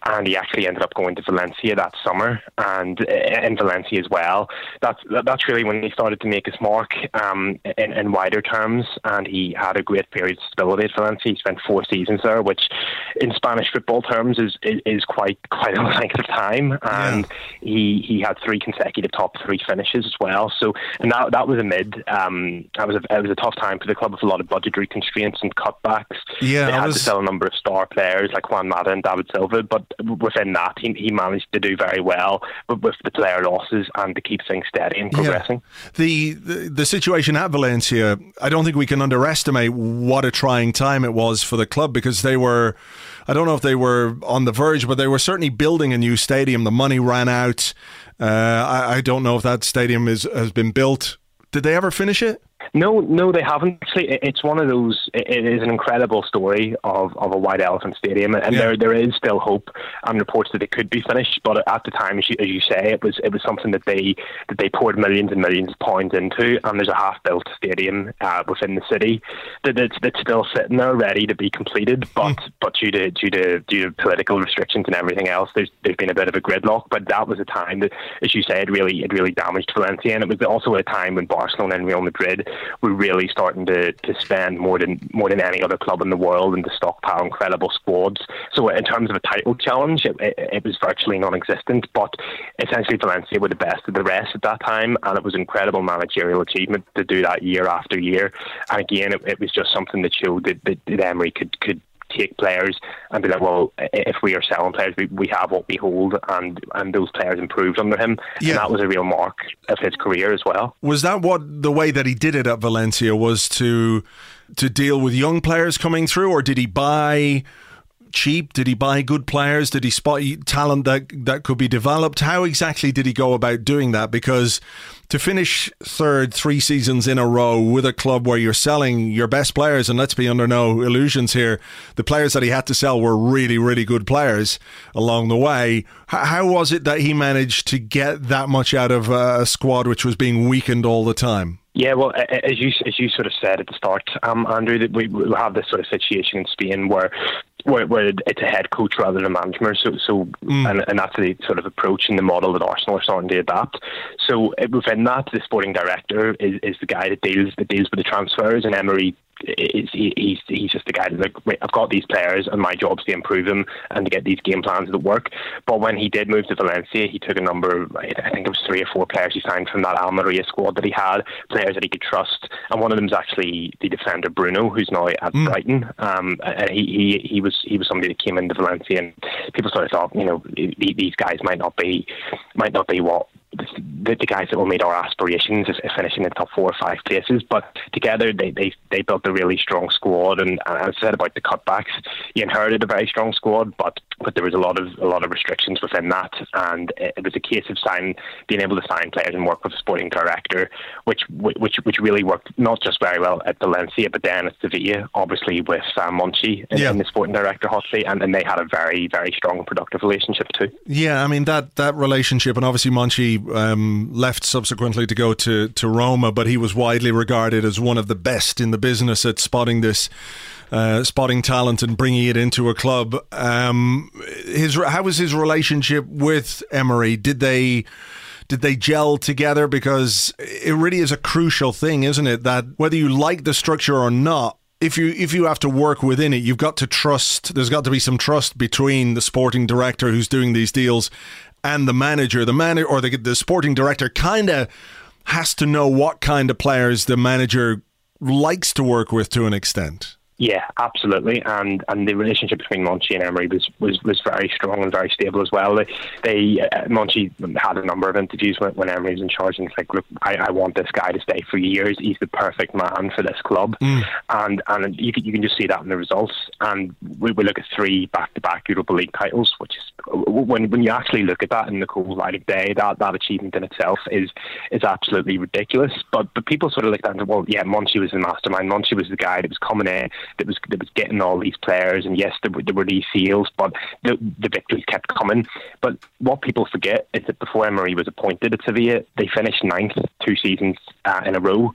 S7: and he actually ended up going to Valencia that summer, and in Valencia as well. That's that's really when he started to make his mark um, in, in wider terms, and he had a great period of stability at Valencia. He spent four seasons there, which in Spanish football terms is is, is quite quite a length of time, and yeah. he he had three consecutive top three finishes as well. So, and that that was amid um, that was a, it was a tough time for the club with a lot of budgetary constraints and cutbacks.
S2: Yeah,
S7: they had
S2: was...
S7: to sell a number of star players like Juan Mata and David Silva, but within that, he, he managed to do very well, but with the player losses and to keep things steady and progressing.
S2: Yeah. The, the the situation at Valencia, I don't think we can underestimate what a trying time it was for the club, because they were, I don't know if they were on the verge, but they were certainly building a new stadium. The money ran out. Uh, I, I don't know if that stadium is has been built. Did they ever finish it?
S7: No, no, they haven't. Actually, it's one of those. It is an incredible story of, of a White Elephant Stadium, and yeah. there there is still hope and reports that it could be finished. But at the time, as you, as you say, it was it was something that they that they poured millions and millions of pounds into. And there's a half-built stadium uh, within the city that that's, that's still sitting there, ready to be completed. But mm. but due to due to due to political restrictions and everything else, there's there's been a bit of a gridlock. But that was a time that, as you say, it really it really damaged Valencia, and it was also a time when Barcelona and Real Madrid were really starting to, to spend more than more than any other club in the world and to stockpile incredible squads. So in terms of a title challenge, it, it, it was virtually non-existent, but essentially Valencia were the best of the rest at that time, and it was incredible managerial achievement to do that year after year. And again, it, it was just something that showed that, that, that Emery could could take players and be like, well, if we are selling players, we, we have what we hold, and and those players improved under him. Yeah. And that was a real mark of his career as well.
S2: Was that what the way that he did it at Valencia, was to to deal with young players coming through, or did he buy cheap? Did he buy good players? Did he spot talent that that could be developed? How exactly did he go about doing that? Because to finish third three seasons in a row with a club where you're selling your best players, and let's be under no illusions here, the players that he had to sell were really, really good players along the way. How was it that he managed to get that much out of a squad which was being weakened all the time?
S7: Yeah, well, as you as you sort of said at the start, um, Andrew, that we, we have this sort of situation in Spain where where, where it's a head coach rather than a management. So, so mm. and, and that's the sort of approach and the model that Arsenal are starting to adapt. So within that, the sporting director is, is the guy that deals that deals with the transfers, and Emery is he, he's he's just the guy that's like, wait, I've got these players and my job's to improve them and to get these game plans that work. But when he did move to Valencia, he took a number of, I think it was three or four players he signed from that Almeria squad that he had, players that he could trust, and one of them is actually the defender Bruno, who's now at mm. Brighton. Um, and he, he he was he was somebody that came into Valencia, and people sort of thought, you know, these guys might not be might not be what the, the guys that will meet our aspirations is finishing in the top four or five places, but together they, they, they built a really strong squad. And, and as I said about the cutbacks, you inherited a very strong squad, but but there was a lot of a lot of restrictions within that, and it was a case of sign being able to sign players and work with a sporting director, which which which really worked not just very well at Valencia, but then at Sevilla, obviously with Sam Monchi in, yeah. in the sporting director hot seat, and, and they had a very very strong and productive relationship too.
S2: Yeah, I mean that that relationship, and obviously Monchi Um, left subsequently to go to, to Roma, but he was widely regarded as one of the best in the business at spotting this, uh, spotting talent and bringing it into a club. Um, his how was his relationship with Emery? Did they did they gel together? Because it really is a crucial thing, isn't it? That whether you like the structure or not, if you if you have to work within it, you've got to trust. There's got to be some trust between the sporting director who's doing these deals and the manager. The manager or the, the sporting director kind of has to know what kind of players the manager likes to work with to an extent.
S7: Yeah, absolutely, and and the relationship between Monchi and Emery was, was, was very strong and very stable as well. They, they uh, Monchi had a number of interviews when, when Emery was in charge, and it's like, look, I, I want this guy to stay for years. He's the perfect man for this club, mm. and and you can, you can just see that in the results. And we, we look at three back-to-back Europa League titles, which is when when you actually look at that in the cold light of day, that, that achievement in itself is is absolutely ridiculous. But but people sort of look at it and say, well, yeah, Monchi was the mastermind. Monchi was the guy that was coming in, that was that was getting all these players, and yes, there were, there were these seals, but the, the victories kept coming. But what people forget is that before Emery was appointed at Sevilla, they finished ninth two seasons uh, in a row.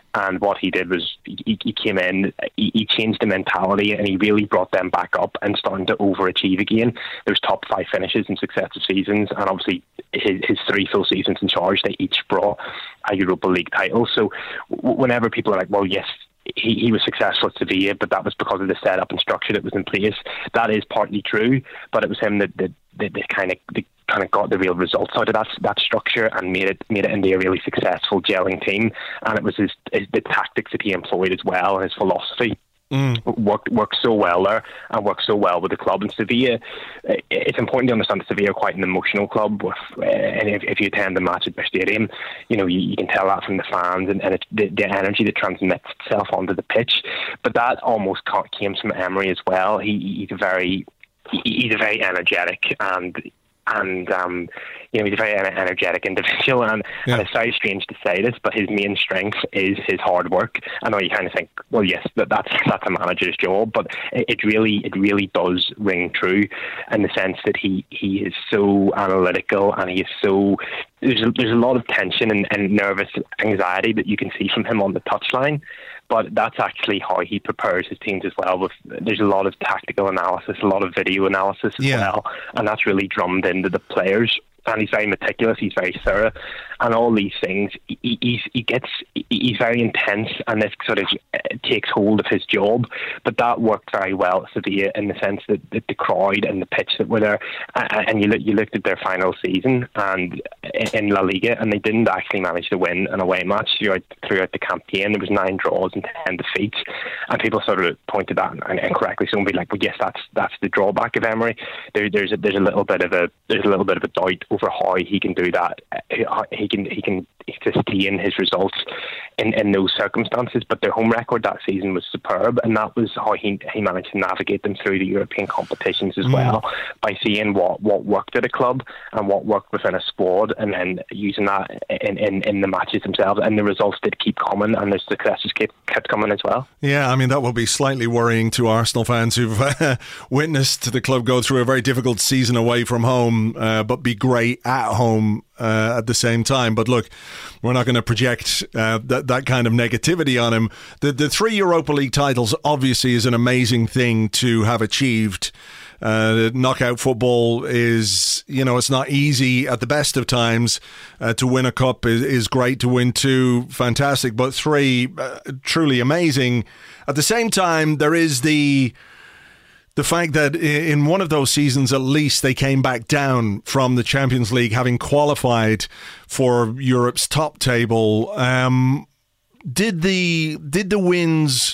S7: And what he did was he, he came in, he, he changed the mentality, and he really brought them back up and starting to overachieve again. There's top five finishes in successive seasons, and obviously his, his three full seasons in charge, they each brought a Europa League title. So w- whenever people are like, well, yes, He, he was successful at Sevilla, but that was because of the setup and structure that was in place. That is partly true, but it was him that that, that, that kind of that kind of got the real results out of that that structure and made it made it into a really successful gelling team. And it was his, his the tactics that he employed as well, and his philosophy. Mm. worked worked so well there and worked so well with the club. And Sevilla, it's important to understand that Sevilla are quite an emotional club. With, uh, and if, if you attend the match at their stadium, you know you, you can tell that from the fans and, and it's the, the energy that transmits itself onto the pitch. But that almost came from Emery as well. He, he's a very he, he's a very energetic and. And, um, you know, he's a very energetic individual, and, yeah. and it's very strange to say this, but his main strength is his hard work. I know you kind of think, well, yes, that, that's that's a manager's job, but it, it really it really does ring true in the sense that he, he is so analytical, and he is so... There's a, there's a lot of tension and, and nervous anxiety that you can see from him on the touchline. But that's actually how he prepares his teams as well. With there's a lot of tactical analysis, a lot of video analysis as yeah. well, and that's really drummed into the players. And he's very meticulous, he's very thorough, and all these things. He, he's, he gets, he's very intense, and it sort of takes hold of his job. But that worked very well at Sevilla in the sense that, that the crowd and the pitch that were there, and you look, you looked at their final season and in La Liga, and they didn't actually manage to win an away match throughout, throughout the campaign. There was nine draws and ten defeats, and people sort of pointed that, and, and correctly so, and be like, "Well, yes, that's that's the drawback of Emery." There, there's a, there's a little bit of a there's a little bit of a doubt over how he can do that. He can he can sustain his results in, in those circumstances. But their home record that season was superb, and that was how he he managed to navigate them through the European competitions as mm. well, by seeing what, what worked at a club and what worked within a squad, and then using that in, in, in the matches themselves. And the results did keep coming, and the successes kept, kept coming as well.
S2: Yeah, I mean, that will be slightly worrying to Arsenal fans who've uh, witnessed the club go through a very difficult season away from home, uh, but be great at home uh, at the same time. But look, we're not going to project uh, that that kind of negativity on him. The the three Europa League titles obviously is an amazing thing to have achieved. Uh, knockout football is, you know, it's not easy at the best of times. Uh, to win a cup is, is great. To win two, fantastic. But three, uh, truly amazing. At the same time, there is the the fact that in one of those seasons, at least, they came back down from the Champions League, having qualified for Europe's top table. Um, did the did the wins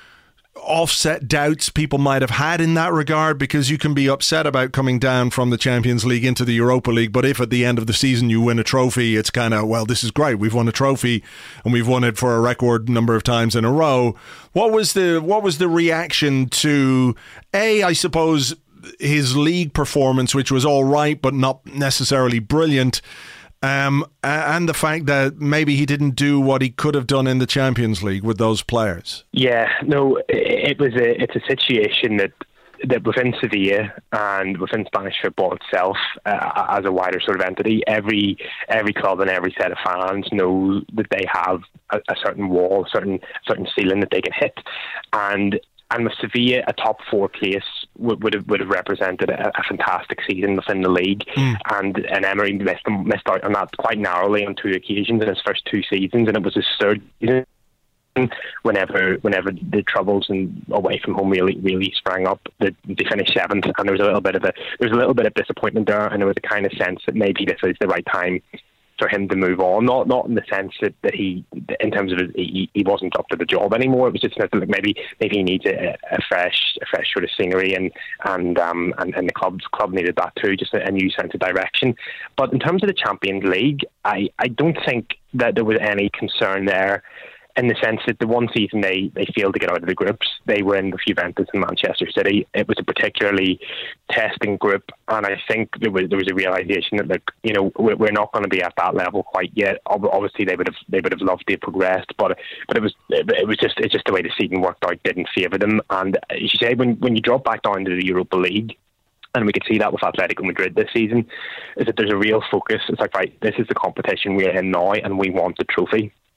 S2: offset doubts people might have had in that regard? Because you can be upset about coming down from the Champions League into the Europa League, but if at the end of the season you win a trophy, it's kind of, well, this is great, we've won a trophy and we've won it for a record number of times in a row. What was the what was the reaction to, A, I suppose, his league performance, which was all right but not necessarily brilliant, Um, and the fact that maybe he didn't do what he could have done in the Champions League with those players?
S7: Yeah, no, it was a it's a situation that that within Sevilla and within Spanish football itself, uh, as a wider sort of entity, every every club and every set of fans know that they have a, a certain wall, a certain certain ceiling that they can hit, and. And with Sevilla, a top four place would, would have would have represented a, a fantastic season within the league, mm. and and Emery missed missed out on that quite narrowly on two occasions in his first two seasons, and it was his third season. Whenever, whenever the troubles and away from home really, really sprang up, they, they finished seventh, and there was a little bit of a there was a little bit of disappointment there, and there was a kind of sense that maybe this is the right time for him to move on. Not not in the sense that, that he, in terms of his, he, he wasn't up to the job anymore. It was just that like maybe maybe he needs a, a fresh a fresh sort of scenery, and and um and, and the club's club needed that too, just a, a new sense of direction. But in terms of the Champions League, I, I don't think that there was any concern there, in the sense that the one season they, they failed to get out of the groups, they were in with Juventus and Manchester City. It was a particularly testing group, and I think there was there was a realisation that, like, you know, we're not going to be at that level quite yet. Obviously, they would have they would have loved to have progressed, but but it was it was just it's just the way the season worked out didn't favour them. And as you say, when when you drop back down to the Europa League, and we could see that with Atletico Madrid this season, is that there's a real focus. It's like, right, this is the competition we're in now, and we want the trophy.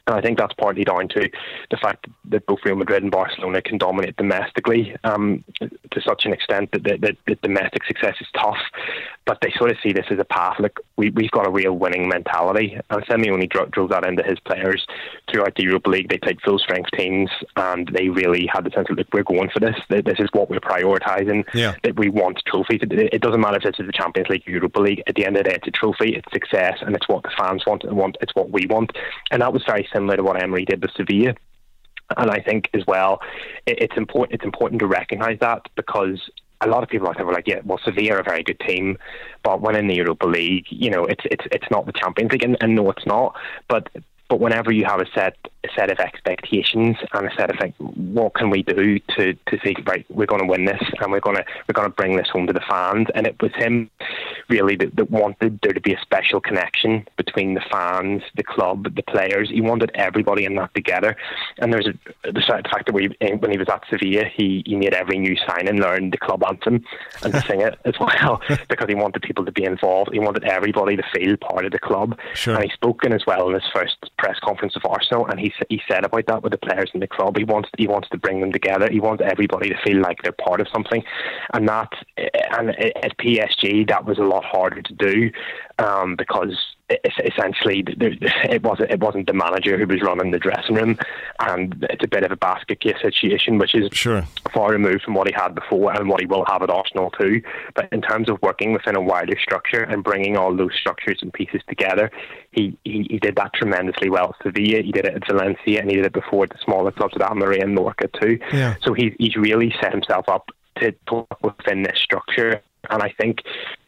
S7: And I think that's partly down to the fact that both Real Madrid and Barcelona can dominate domestically um, to such an extent that the, that, that domestic success is tough. But they sort of see this as a path. Like we, we've got a real winning mentality. And Simeone dro- drove that into his players throughout the Europa League. They played full-strength teams, and they really had the sense of, look, we're going for this. This is what we're prioritising,
S2: yeah.
S7: that we want trophies. It, it doesn't matter if this is the Champions League or Europa League. At the end of the day, it's a trophy, it's success, and it's what the fans want, and want it's what we want. And that was very similar to what Emery did with Sevilla. And I think as well, it, it's important. It's important to recognise that, because a lot of people out there were like, yeah, well, Sevilla are a very good team, but when in the Europa League, you know, it's it's it's not the Champions League, and, and no, it's not. But but whenever you have a set a set of expectations and a set of like, what can we do to to say, right, we're going to win this, and we're going to we're going to bring this home to the fans. And it was him really that, that wanted there to be a special connection between the fans, the club, the players. He wanted everybody in that together. And there's a, the fact that we, when he was at Sevilla, he, he made every new signing learn the club anthem and to sing it as well, because he wanted people to be involved. He wanted everybody to feel part of the club.
S2: Sure.
S7: And he's spoken as well in his first press conference of Arsenal, and he he said about that with the players in the club. He wants he wants to bring them together. He wants everybody to feel like they're part of something, and that and at P S G that was a lot harder to do um, because essentially it wasn't it wasn't the manager who was running the dressing room, and it's a bit of a basket case situation, which is
S2: sure.
S7: far removed from what he had before and what he will have at Arsenal too. But in terms of working within a wider structure and bringing all those structures and pieces together, he, he, he did that tremendously well at Sevilla, he did it at Valencia, and he did it before at the smaller clubs at Almeria and Lorca too.
S2: Yeah.
S7: So he, he's really set himself up to work within this structure, and I think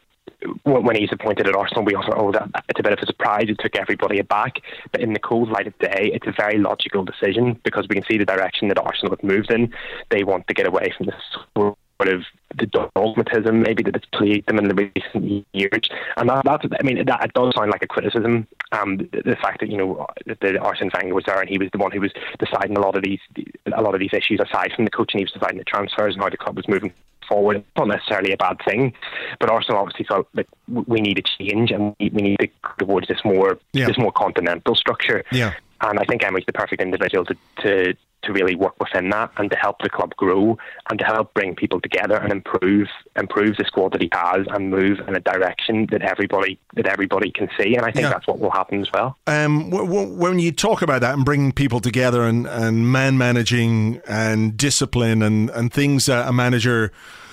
S7: when he's appointed at Arsenal, we also oh that it's a bit of a surprise. It took everybody aback, but in the cold light of day, it's a very logical decision, because we can see the direction that Arsenal have moved in. They want to get away from this sort of the dogmatism maybe that has plagued them in the recent years, and that, that's I mean that it does sound like a criticism. Um, the, the fact that you know that Arsene Wenger was there and he was the one who was deciding a lot of these a lot of these issues aside from the coaching. He was deciding the transfers and how the club was moving forward. It's not necessarily a bad thing, but Arsenal obviously felt that we need a change, and we need to go towards this more
S2: yeah.
S7: this more continental structure.
S2: Yeah.
S7: And I think Emery's the perfect individual to, to to really work within that, and to help the club grow, and to help bring people together and improve improve the squad that he has, and move in a direction that everybody that everybody can see. And I think
S2: yeah.
S7: that's what will happen as well.
S2: Um, w- w- when you talk about that and bringing people together, and, and man managing and discipline and, and things that a manager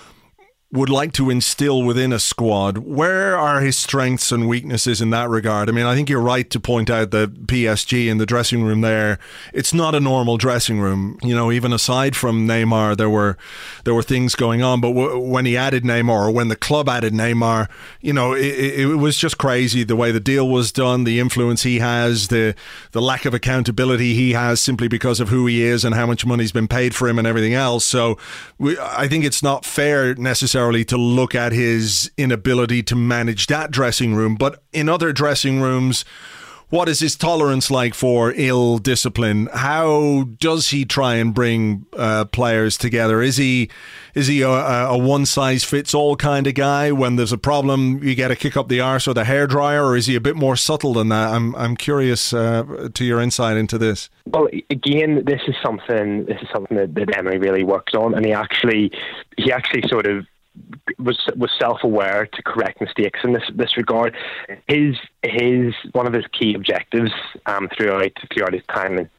S2: would like to instill within a squad, where are his strengths and weaknesses in that regard? I mean, I think you're right to point out that P S G in the dressing room there, it's not a normal dressing room. You know, even aside from Neymar, there were there were things going on. But w- when he added Neymar, or when the club added Neymar, you know, it, it was just crazy the way the deal was done, the influence he has, the the lack of accountability he has simply because of who he is and how much money's been paid for him and everything else. So we, I think it's not fair necessarily to look at his inability to manage that dressing room, but in other dressing rooms, what is his tolerance like for ill discipline? How does he try and bring uh, players together? Is he is he a, a one size fits all kind of guy? When there's a problem, you get a kick up the arse or the hairdryer, or is he a bit more subtle than that? I'm I'm curious uh, to your insight into this.
S7: Well, again, this is something this is something that, that Emery really worked on, and he actually he actually sort of was was self-aware to correct mistakes in this this regard. His his one of his key objectives um, throughout throughout his time in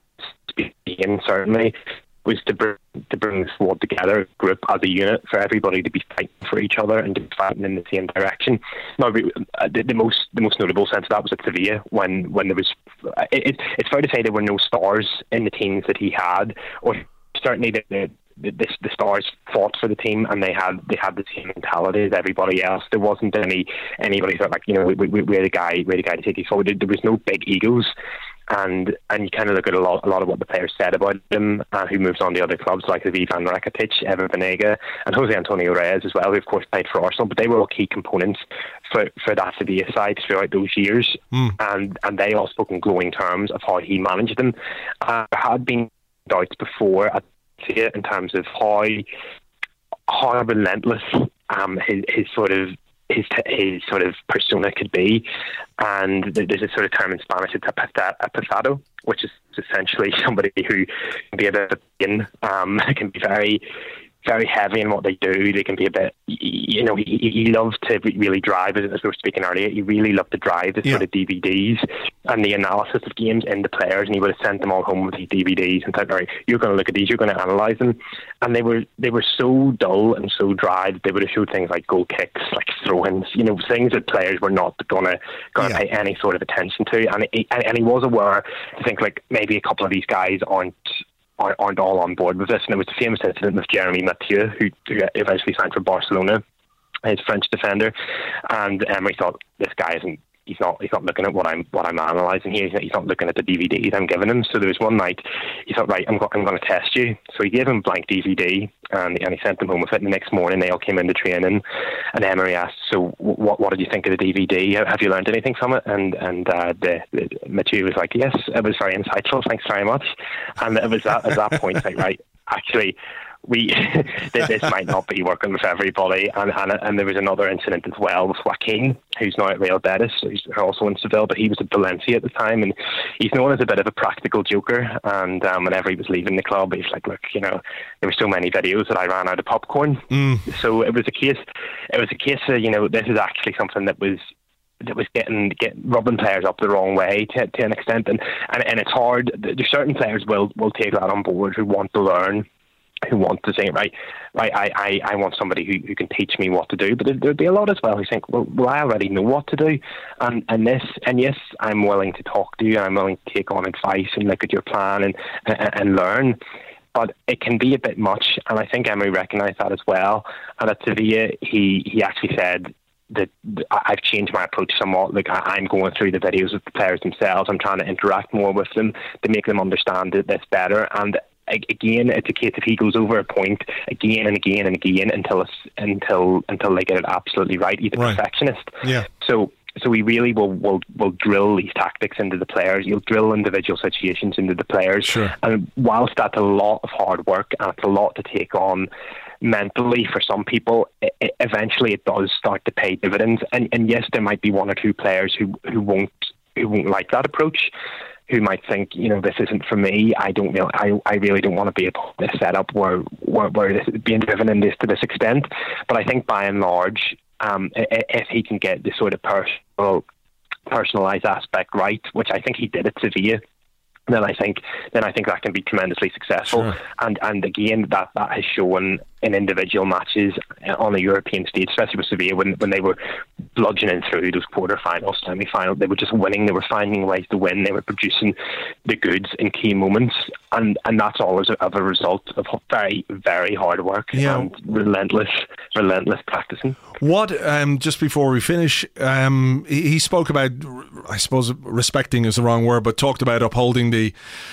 S7: Spain certainly was to bring to bring the squad together, a group as a unit, for everybody to be fighting for each other and to be fighting in the same direction. Now, the, the most the most notable sense of that was at Sevilla, when when there was. It, it's fair to say there were no stars in the teams that he had, or certainly the. the The, the stars fought for the team, and they had they had the same mentality as everybody else. There wasn't any anybody thought like you know we, we, we're the guy we're the guy to take you forward. There was no big egos, and and you kind of look at a lot a lot of what the players said about him, uh, who moves on to other clubs like Ivan Rakitic, Ever Banega, and Jose Antonio Reyes as well, who of course played for Arsenal. But they were all key components for for that Sevilla side throughout those years, mm. and and they all spoke in glowing terms of how he managed them. Uh, there had been doubts before at see it in terms of how how relentless um, his his sort of his his sort of persona could be. And there's a sort of term in Spanish, it's a pesado, which is essentially somebody who can be a bit of a pain, um, can be very, very heavy in what they do. They can be a bit, you know, he, he loves to really drive, as we were speaking earlier, he really loved to drive the yeah. sort of D V Ds and the analysis of games into players, and he would have sent them all home with these D V Ds and said, all right, you're going to look at these, you're going to analyse them. And they were they were so dull and so dry that they would have showed things like goal kicks, like throw-ins, you know, things that players were not going to going to yeah. pay any sort of attention to. And he, and he was aware to think, like, maybe a couple of these guys aren't aren't all on board with this. And it was the famous incident with Jeremy Mathieu, who eventually signed for Barcelona, his French defender. And Emery thought, this guy isn't, he's not he's not looking at what I'm what I'm analysing here. He's not, he's not looking at the D V Ds I'm giving him. So there was one night he thought, right, I'm, go- I'm going to test you. So he gave him a blank D V D and, and he sent them home with it. And the next morning they all came into training, and Emery asked, so what what did you think of the D V D? Have you learned anything from it? And and uh, the, the Mathieu was like, yes, it was very insightful, thanks very much. And it was that, at that point, like, right, actually, we this might not be working with everybody. And, and and there was another incident as well with Joaquin, who's now at Real Betis, who's also in Seville, but he was at Valencia at the time, and he's known as a bit of a practical joker. And um, whenever he was leaving the club, he was like, look, you know, there were so many videos that I ran out of popcorn. Mm. So it was a case it was a case of, you know, this is actually something that was that was getting get rubbing players up the wrong way to, to an extent, and, and and it's hard. There's certain players will will take that on board, who want to learn, who want to say, right, right, I, I, I want somebody who, who can teach me what to do. But there, there'd be a lot as well who think, well, well, I already know what to do, and and this, and yes, I'm willing to talk to you, I'm willing to take on advice and look at your plan and and, and learn. But it can be a bit much, and I think Emery recognised that as well. And at Sevilla, he he actually said that I've changed my approach somewhat. Like, I'm going through the videos of the players themselves. I'm trying to interact more with them to make them understand this better. And again, it's a case if he goes over a point again and again and again until it's, until until they get it absolutely right. He's a right. perfectionist. Yeah. So so we really will, will will drill these tactics into the players. You'll drill individual situations into the players. Sure. And whilst that's a lot of hard work and it's a lot to take on mentally for some people, it, it, eventually it does start to pay dividends. And and yes, there might be one or two players who who won't who won't like that approach, who might think, you know, this isn't for me. I don't know. I, I really don't want to be a part of this setup where where, where this is being driven in this to this extent. But I think by and large, um, if he can get the sort of personal, personalised aspect right, which I think he did at Sevilla, then I think then I think that can be tremendously successful. Sure. And and again, that, that has shown in individual matches on the European stage, especially with Sevilla, when when they were bludgeoning through those quarterfinals, semi-finals, they were just winning. They were finding ways to win. They were producing the goods in key moments, and and that's always of a result of very very hard work yeah. and relentless relentless practicing.
S2: What um, just before we finish, um, he, he spoke about, I suppose respecting is the wrong word, but talked about upholding the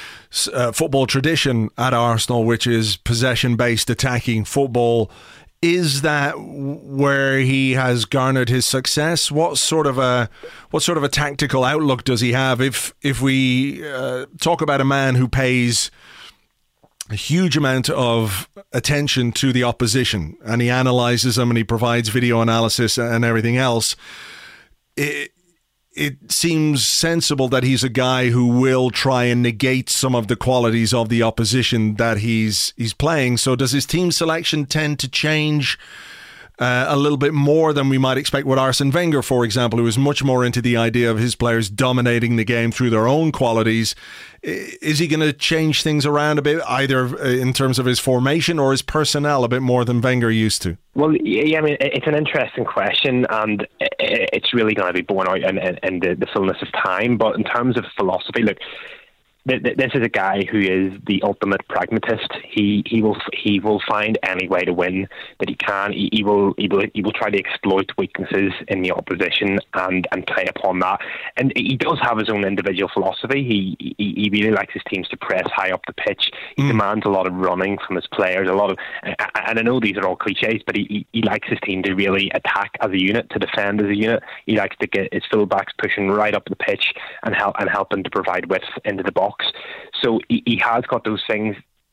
S2: Uh, football tradition at Arsenal, which is possession-based attacking football. Is that where he has garnered his success? What sort of a what sort of a tactical outlook does he have? If if we uh, talk about a man who pays a huge amount of attention to the opposition and he analyzes them and he provides video analysis and everything else, it, it seems sensible that he's a guy who will try and negate some of the qualities of the opposition that he's he's playing. So does his team selection tend to change uh, a little bit more than we might expect with Arsene Wenger, for example, who is much more into the idea of his players dominating the game through their own qualities? Is he going to change things around a bit, either in terms of his formation or his personnel, a bit more than Wenger used to?
S7: Well, yeah, I mean, it's an interesting question, and it's really going to be borne out in, in, in the, the fullness of time. But in terms of philosophy, look, this is a guy who is the ultimate pragmatist. He he will he will find any way to win that he can. He, he will he will he will try to exploit weaknesses in the opposition and, and play upon that. And he does have his own individual philosophy. He he, he really likes his teams to press high up the pitch. He mm. demands a lot of running from his players. A lot of, and I know these are all cliches, but he, he he likes his team to really attack as a unit, to defend as a unit. He likes to get his fullbacks pushing right up the pitch and help and helping to provide width into the box. So he, he has got those things.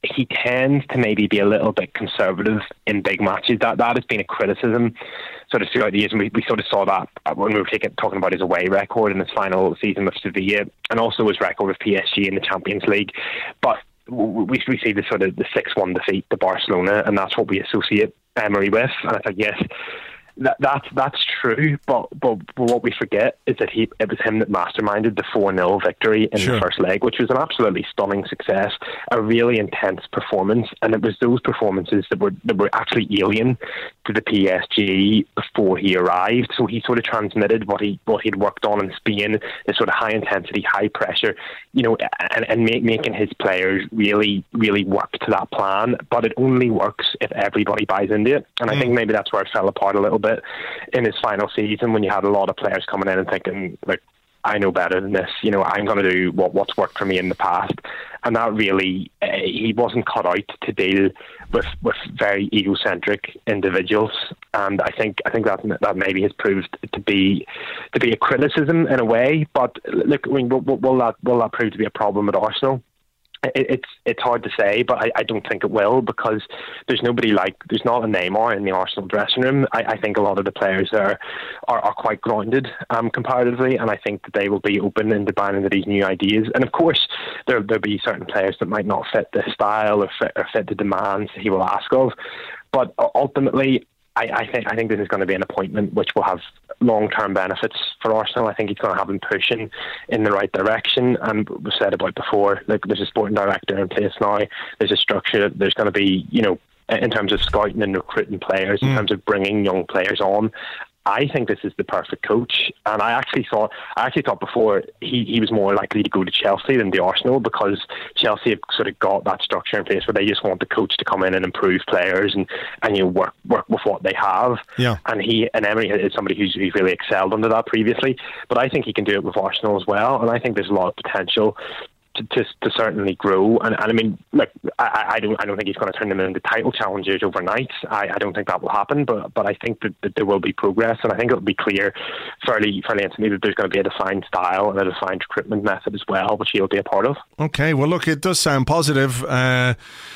S7: he tends to maybe be a little bit conservative in big matches. That that has been a criticism sort of throughout the years, and we, we sort of saw that when we were taking, talking about his away record in his final season with Sevilla, and also his record with P S G in the Champions League. But we, we see the sort of the six one defeat to Barcelona, and that's what we associate Emery with. And I think, yes, that, that's that's true, but, but but what we forget is that he it was him that masterminded the four nil victory in sure. the first leg, which was an absolutely stunning success, a really intense performance, and it was those performances that were that were actually alien to the P S G before he arrived. So he sort of transmitted what he what he'd worked on in Spain, this sort of high intensity, high pressure, you know, and and make, making his players really really work to that plan. But it only works if everybody buys into it, and mm. I think maybe that's where it fell apart a little bit in his final season, when you had a lot of players coming in and thinking, like, I know better than this, you know, I'm going to do what, what's worked for me in the past. And that really, uh, he wasn't cut out to deal with, with very egocentric individuals. And I think I think that that maybe has proved to be to be a criticism in a way. But look, I mean, will, will that will that prove to be a problem at Arsenal? It's it's hard to say, but I, I don't think it will, because there's nobody like there's not a Neymar in the Arsenal dressing room. I, I think a lot of the players there are, are quite grounded um, comparatively, and I think that they will be open into buying into these new ideas. And of course, there there'll be certain players that might not fit the style or fit, or fit the demands he will ask of. But ultimately, I, I think I think this is going to be an appointment which will have long-term benefits for Arsenal. I think he's going to have them pushing in the right direction. And we said about before, like, there's a sporting director in place now. There's a structure. There's going to be, you know, in terms of scouting and recruiting players, in mm. terms of bringing young players on. I think this is the perfect coach, and I actually thought I actually thought before he, he was more likely to go to Chelsea than the Arsenal, because Chelsea have sort of got that structure in place where they just want the coach to come in and improve players and, and you know, work work with what they have. Yeah. And he and Emery is somebody who's, who's really excelled under that previously, but I think he can do it with Arsenal as well, and I think there's a lot of potential To, to, to certainly grow. And, and I mean, look, I, I don't I don't think he's going to turn them into title challengers overnight. I, I don't think that will happen, but but I think that, that there will be progress, and I think it'll be clear fairly fairly instantly that there's going to be a defined style and a defined recruitment method as well, which he'll be a part of. Okay, well look, it does sound positive. Uh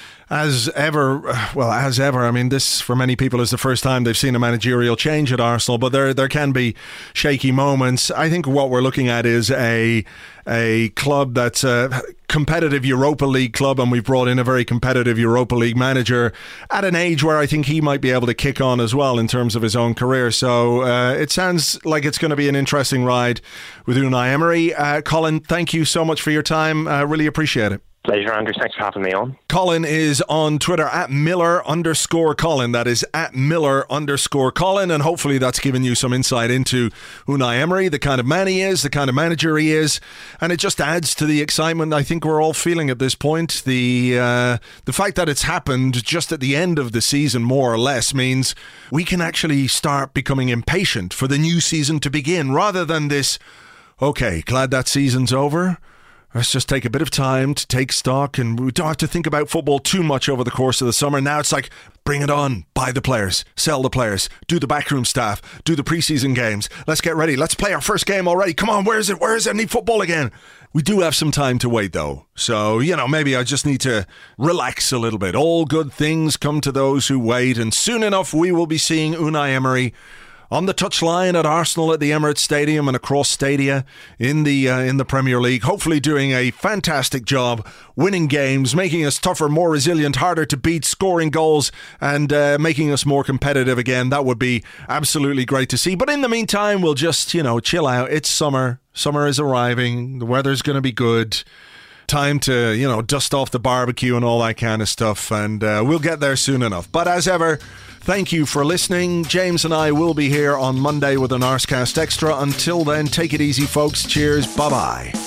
S7: As ever, well, as ever, I mean, this for many people is the first time they've seen a managerial change at Arsenal, but there there can be shaky moments. I think what we're looking at is a a club that's a competitive Europa League club, and we've brought in a very competitive Europa League manager at an age where I think he might be able to kick on as well in terms of his own career. So uh, it sounds like it's going to be an interesting ride with Unai Emery. Uh, Colin, thank you so much for your time. I uh, really appreciate it. Pleasure, Andrew. Thanks for having me on.
S2: Colin is on Twitter at Miller underscore Colin. That is at Miller underscore Colin. And hopefully that's given you some insight into Unai Emery, the kind of man he is, the kind of manager he is. And it just adds to the excitement I think we're all feeling at this point. The, uh, the fact that it's happened just at the end of the season, more or less, means we can actually start becoming impatient for the new season to begin, rather than this, okay, glad that season's over. Let's just take a bit of time to take stock, and we don't have to think about football too much over the course of the summer. Now it's like, bring it on, buy the players, sell the players, do the backroom staff, do the preseason games. Let's get ready. Let's play our first game already. Come on, where is it? Where is it? I need football again. We do have some time to wait, though. So, you know, maybe I just need to relax a little bit. All good things come to those who wait, and soon enough we will be seeing Unai Emery on the touchline at Arsenal at the Emirates Stadium and across stadia in the uh, in the Premier League, hopefully doing a fantastic job, winning games, making us tougher, more resilient, harder to beat, scoring goals, and uh, making us more competitive again. That would be absolutely great to see. But in the meantime, we'll just, you know, chill out. It's summer. Summer is arriving. The weather's going to be good. Time to, you know, dust off the barbecue and all that kind of stuff, and uh, we'll get there soon enough. But as ever, thank you for listening. James and I will be here on Monday with an Arscast Extra. Until then, take it easy, folks. Cheers. Bye-bye.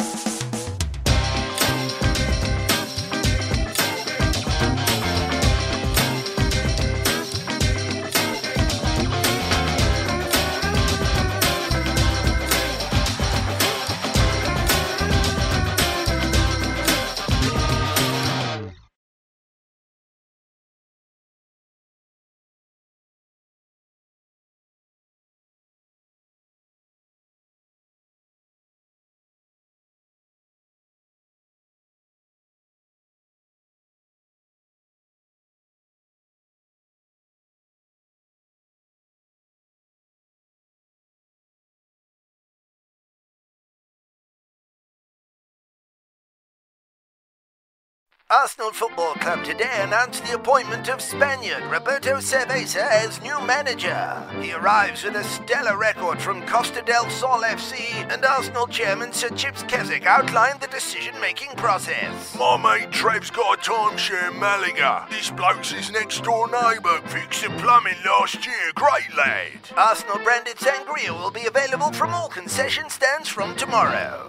S8: Arsenal Football Club today announced the appointment of Spaniard Roberto Cerveza as new manager. He arrives with a stellar record from Costa del Sol F C, and Arsenal chairman Sir Chips Keswick outlined the decision-making process.
S9: My mate Trev's got a timeshare in Malaga. This bloke's his next-door neighbour. Fixed the plumbing last year. Great lad.
S8: Arsenal-branded sangria will be available from all concession stands from tomorrow.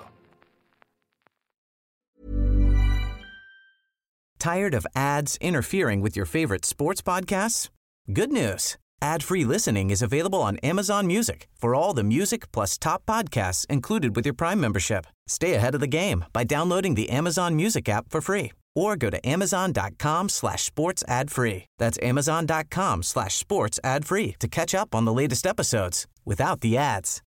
S10: Tired of ads interfering with your favorite sports podcasts? Good news. Ad-free listening is available on Amazon Music for all the music plus top podcasts included with your Prime membership. Stay ahead of the game by downloading the Amazon Music app for free or go to amazon.com slash sports ad free. That's amazon.com slash sports ad free to catch up on the latest episodes without the ads.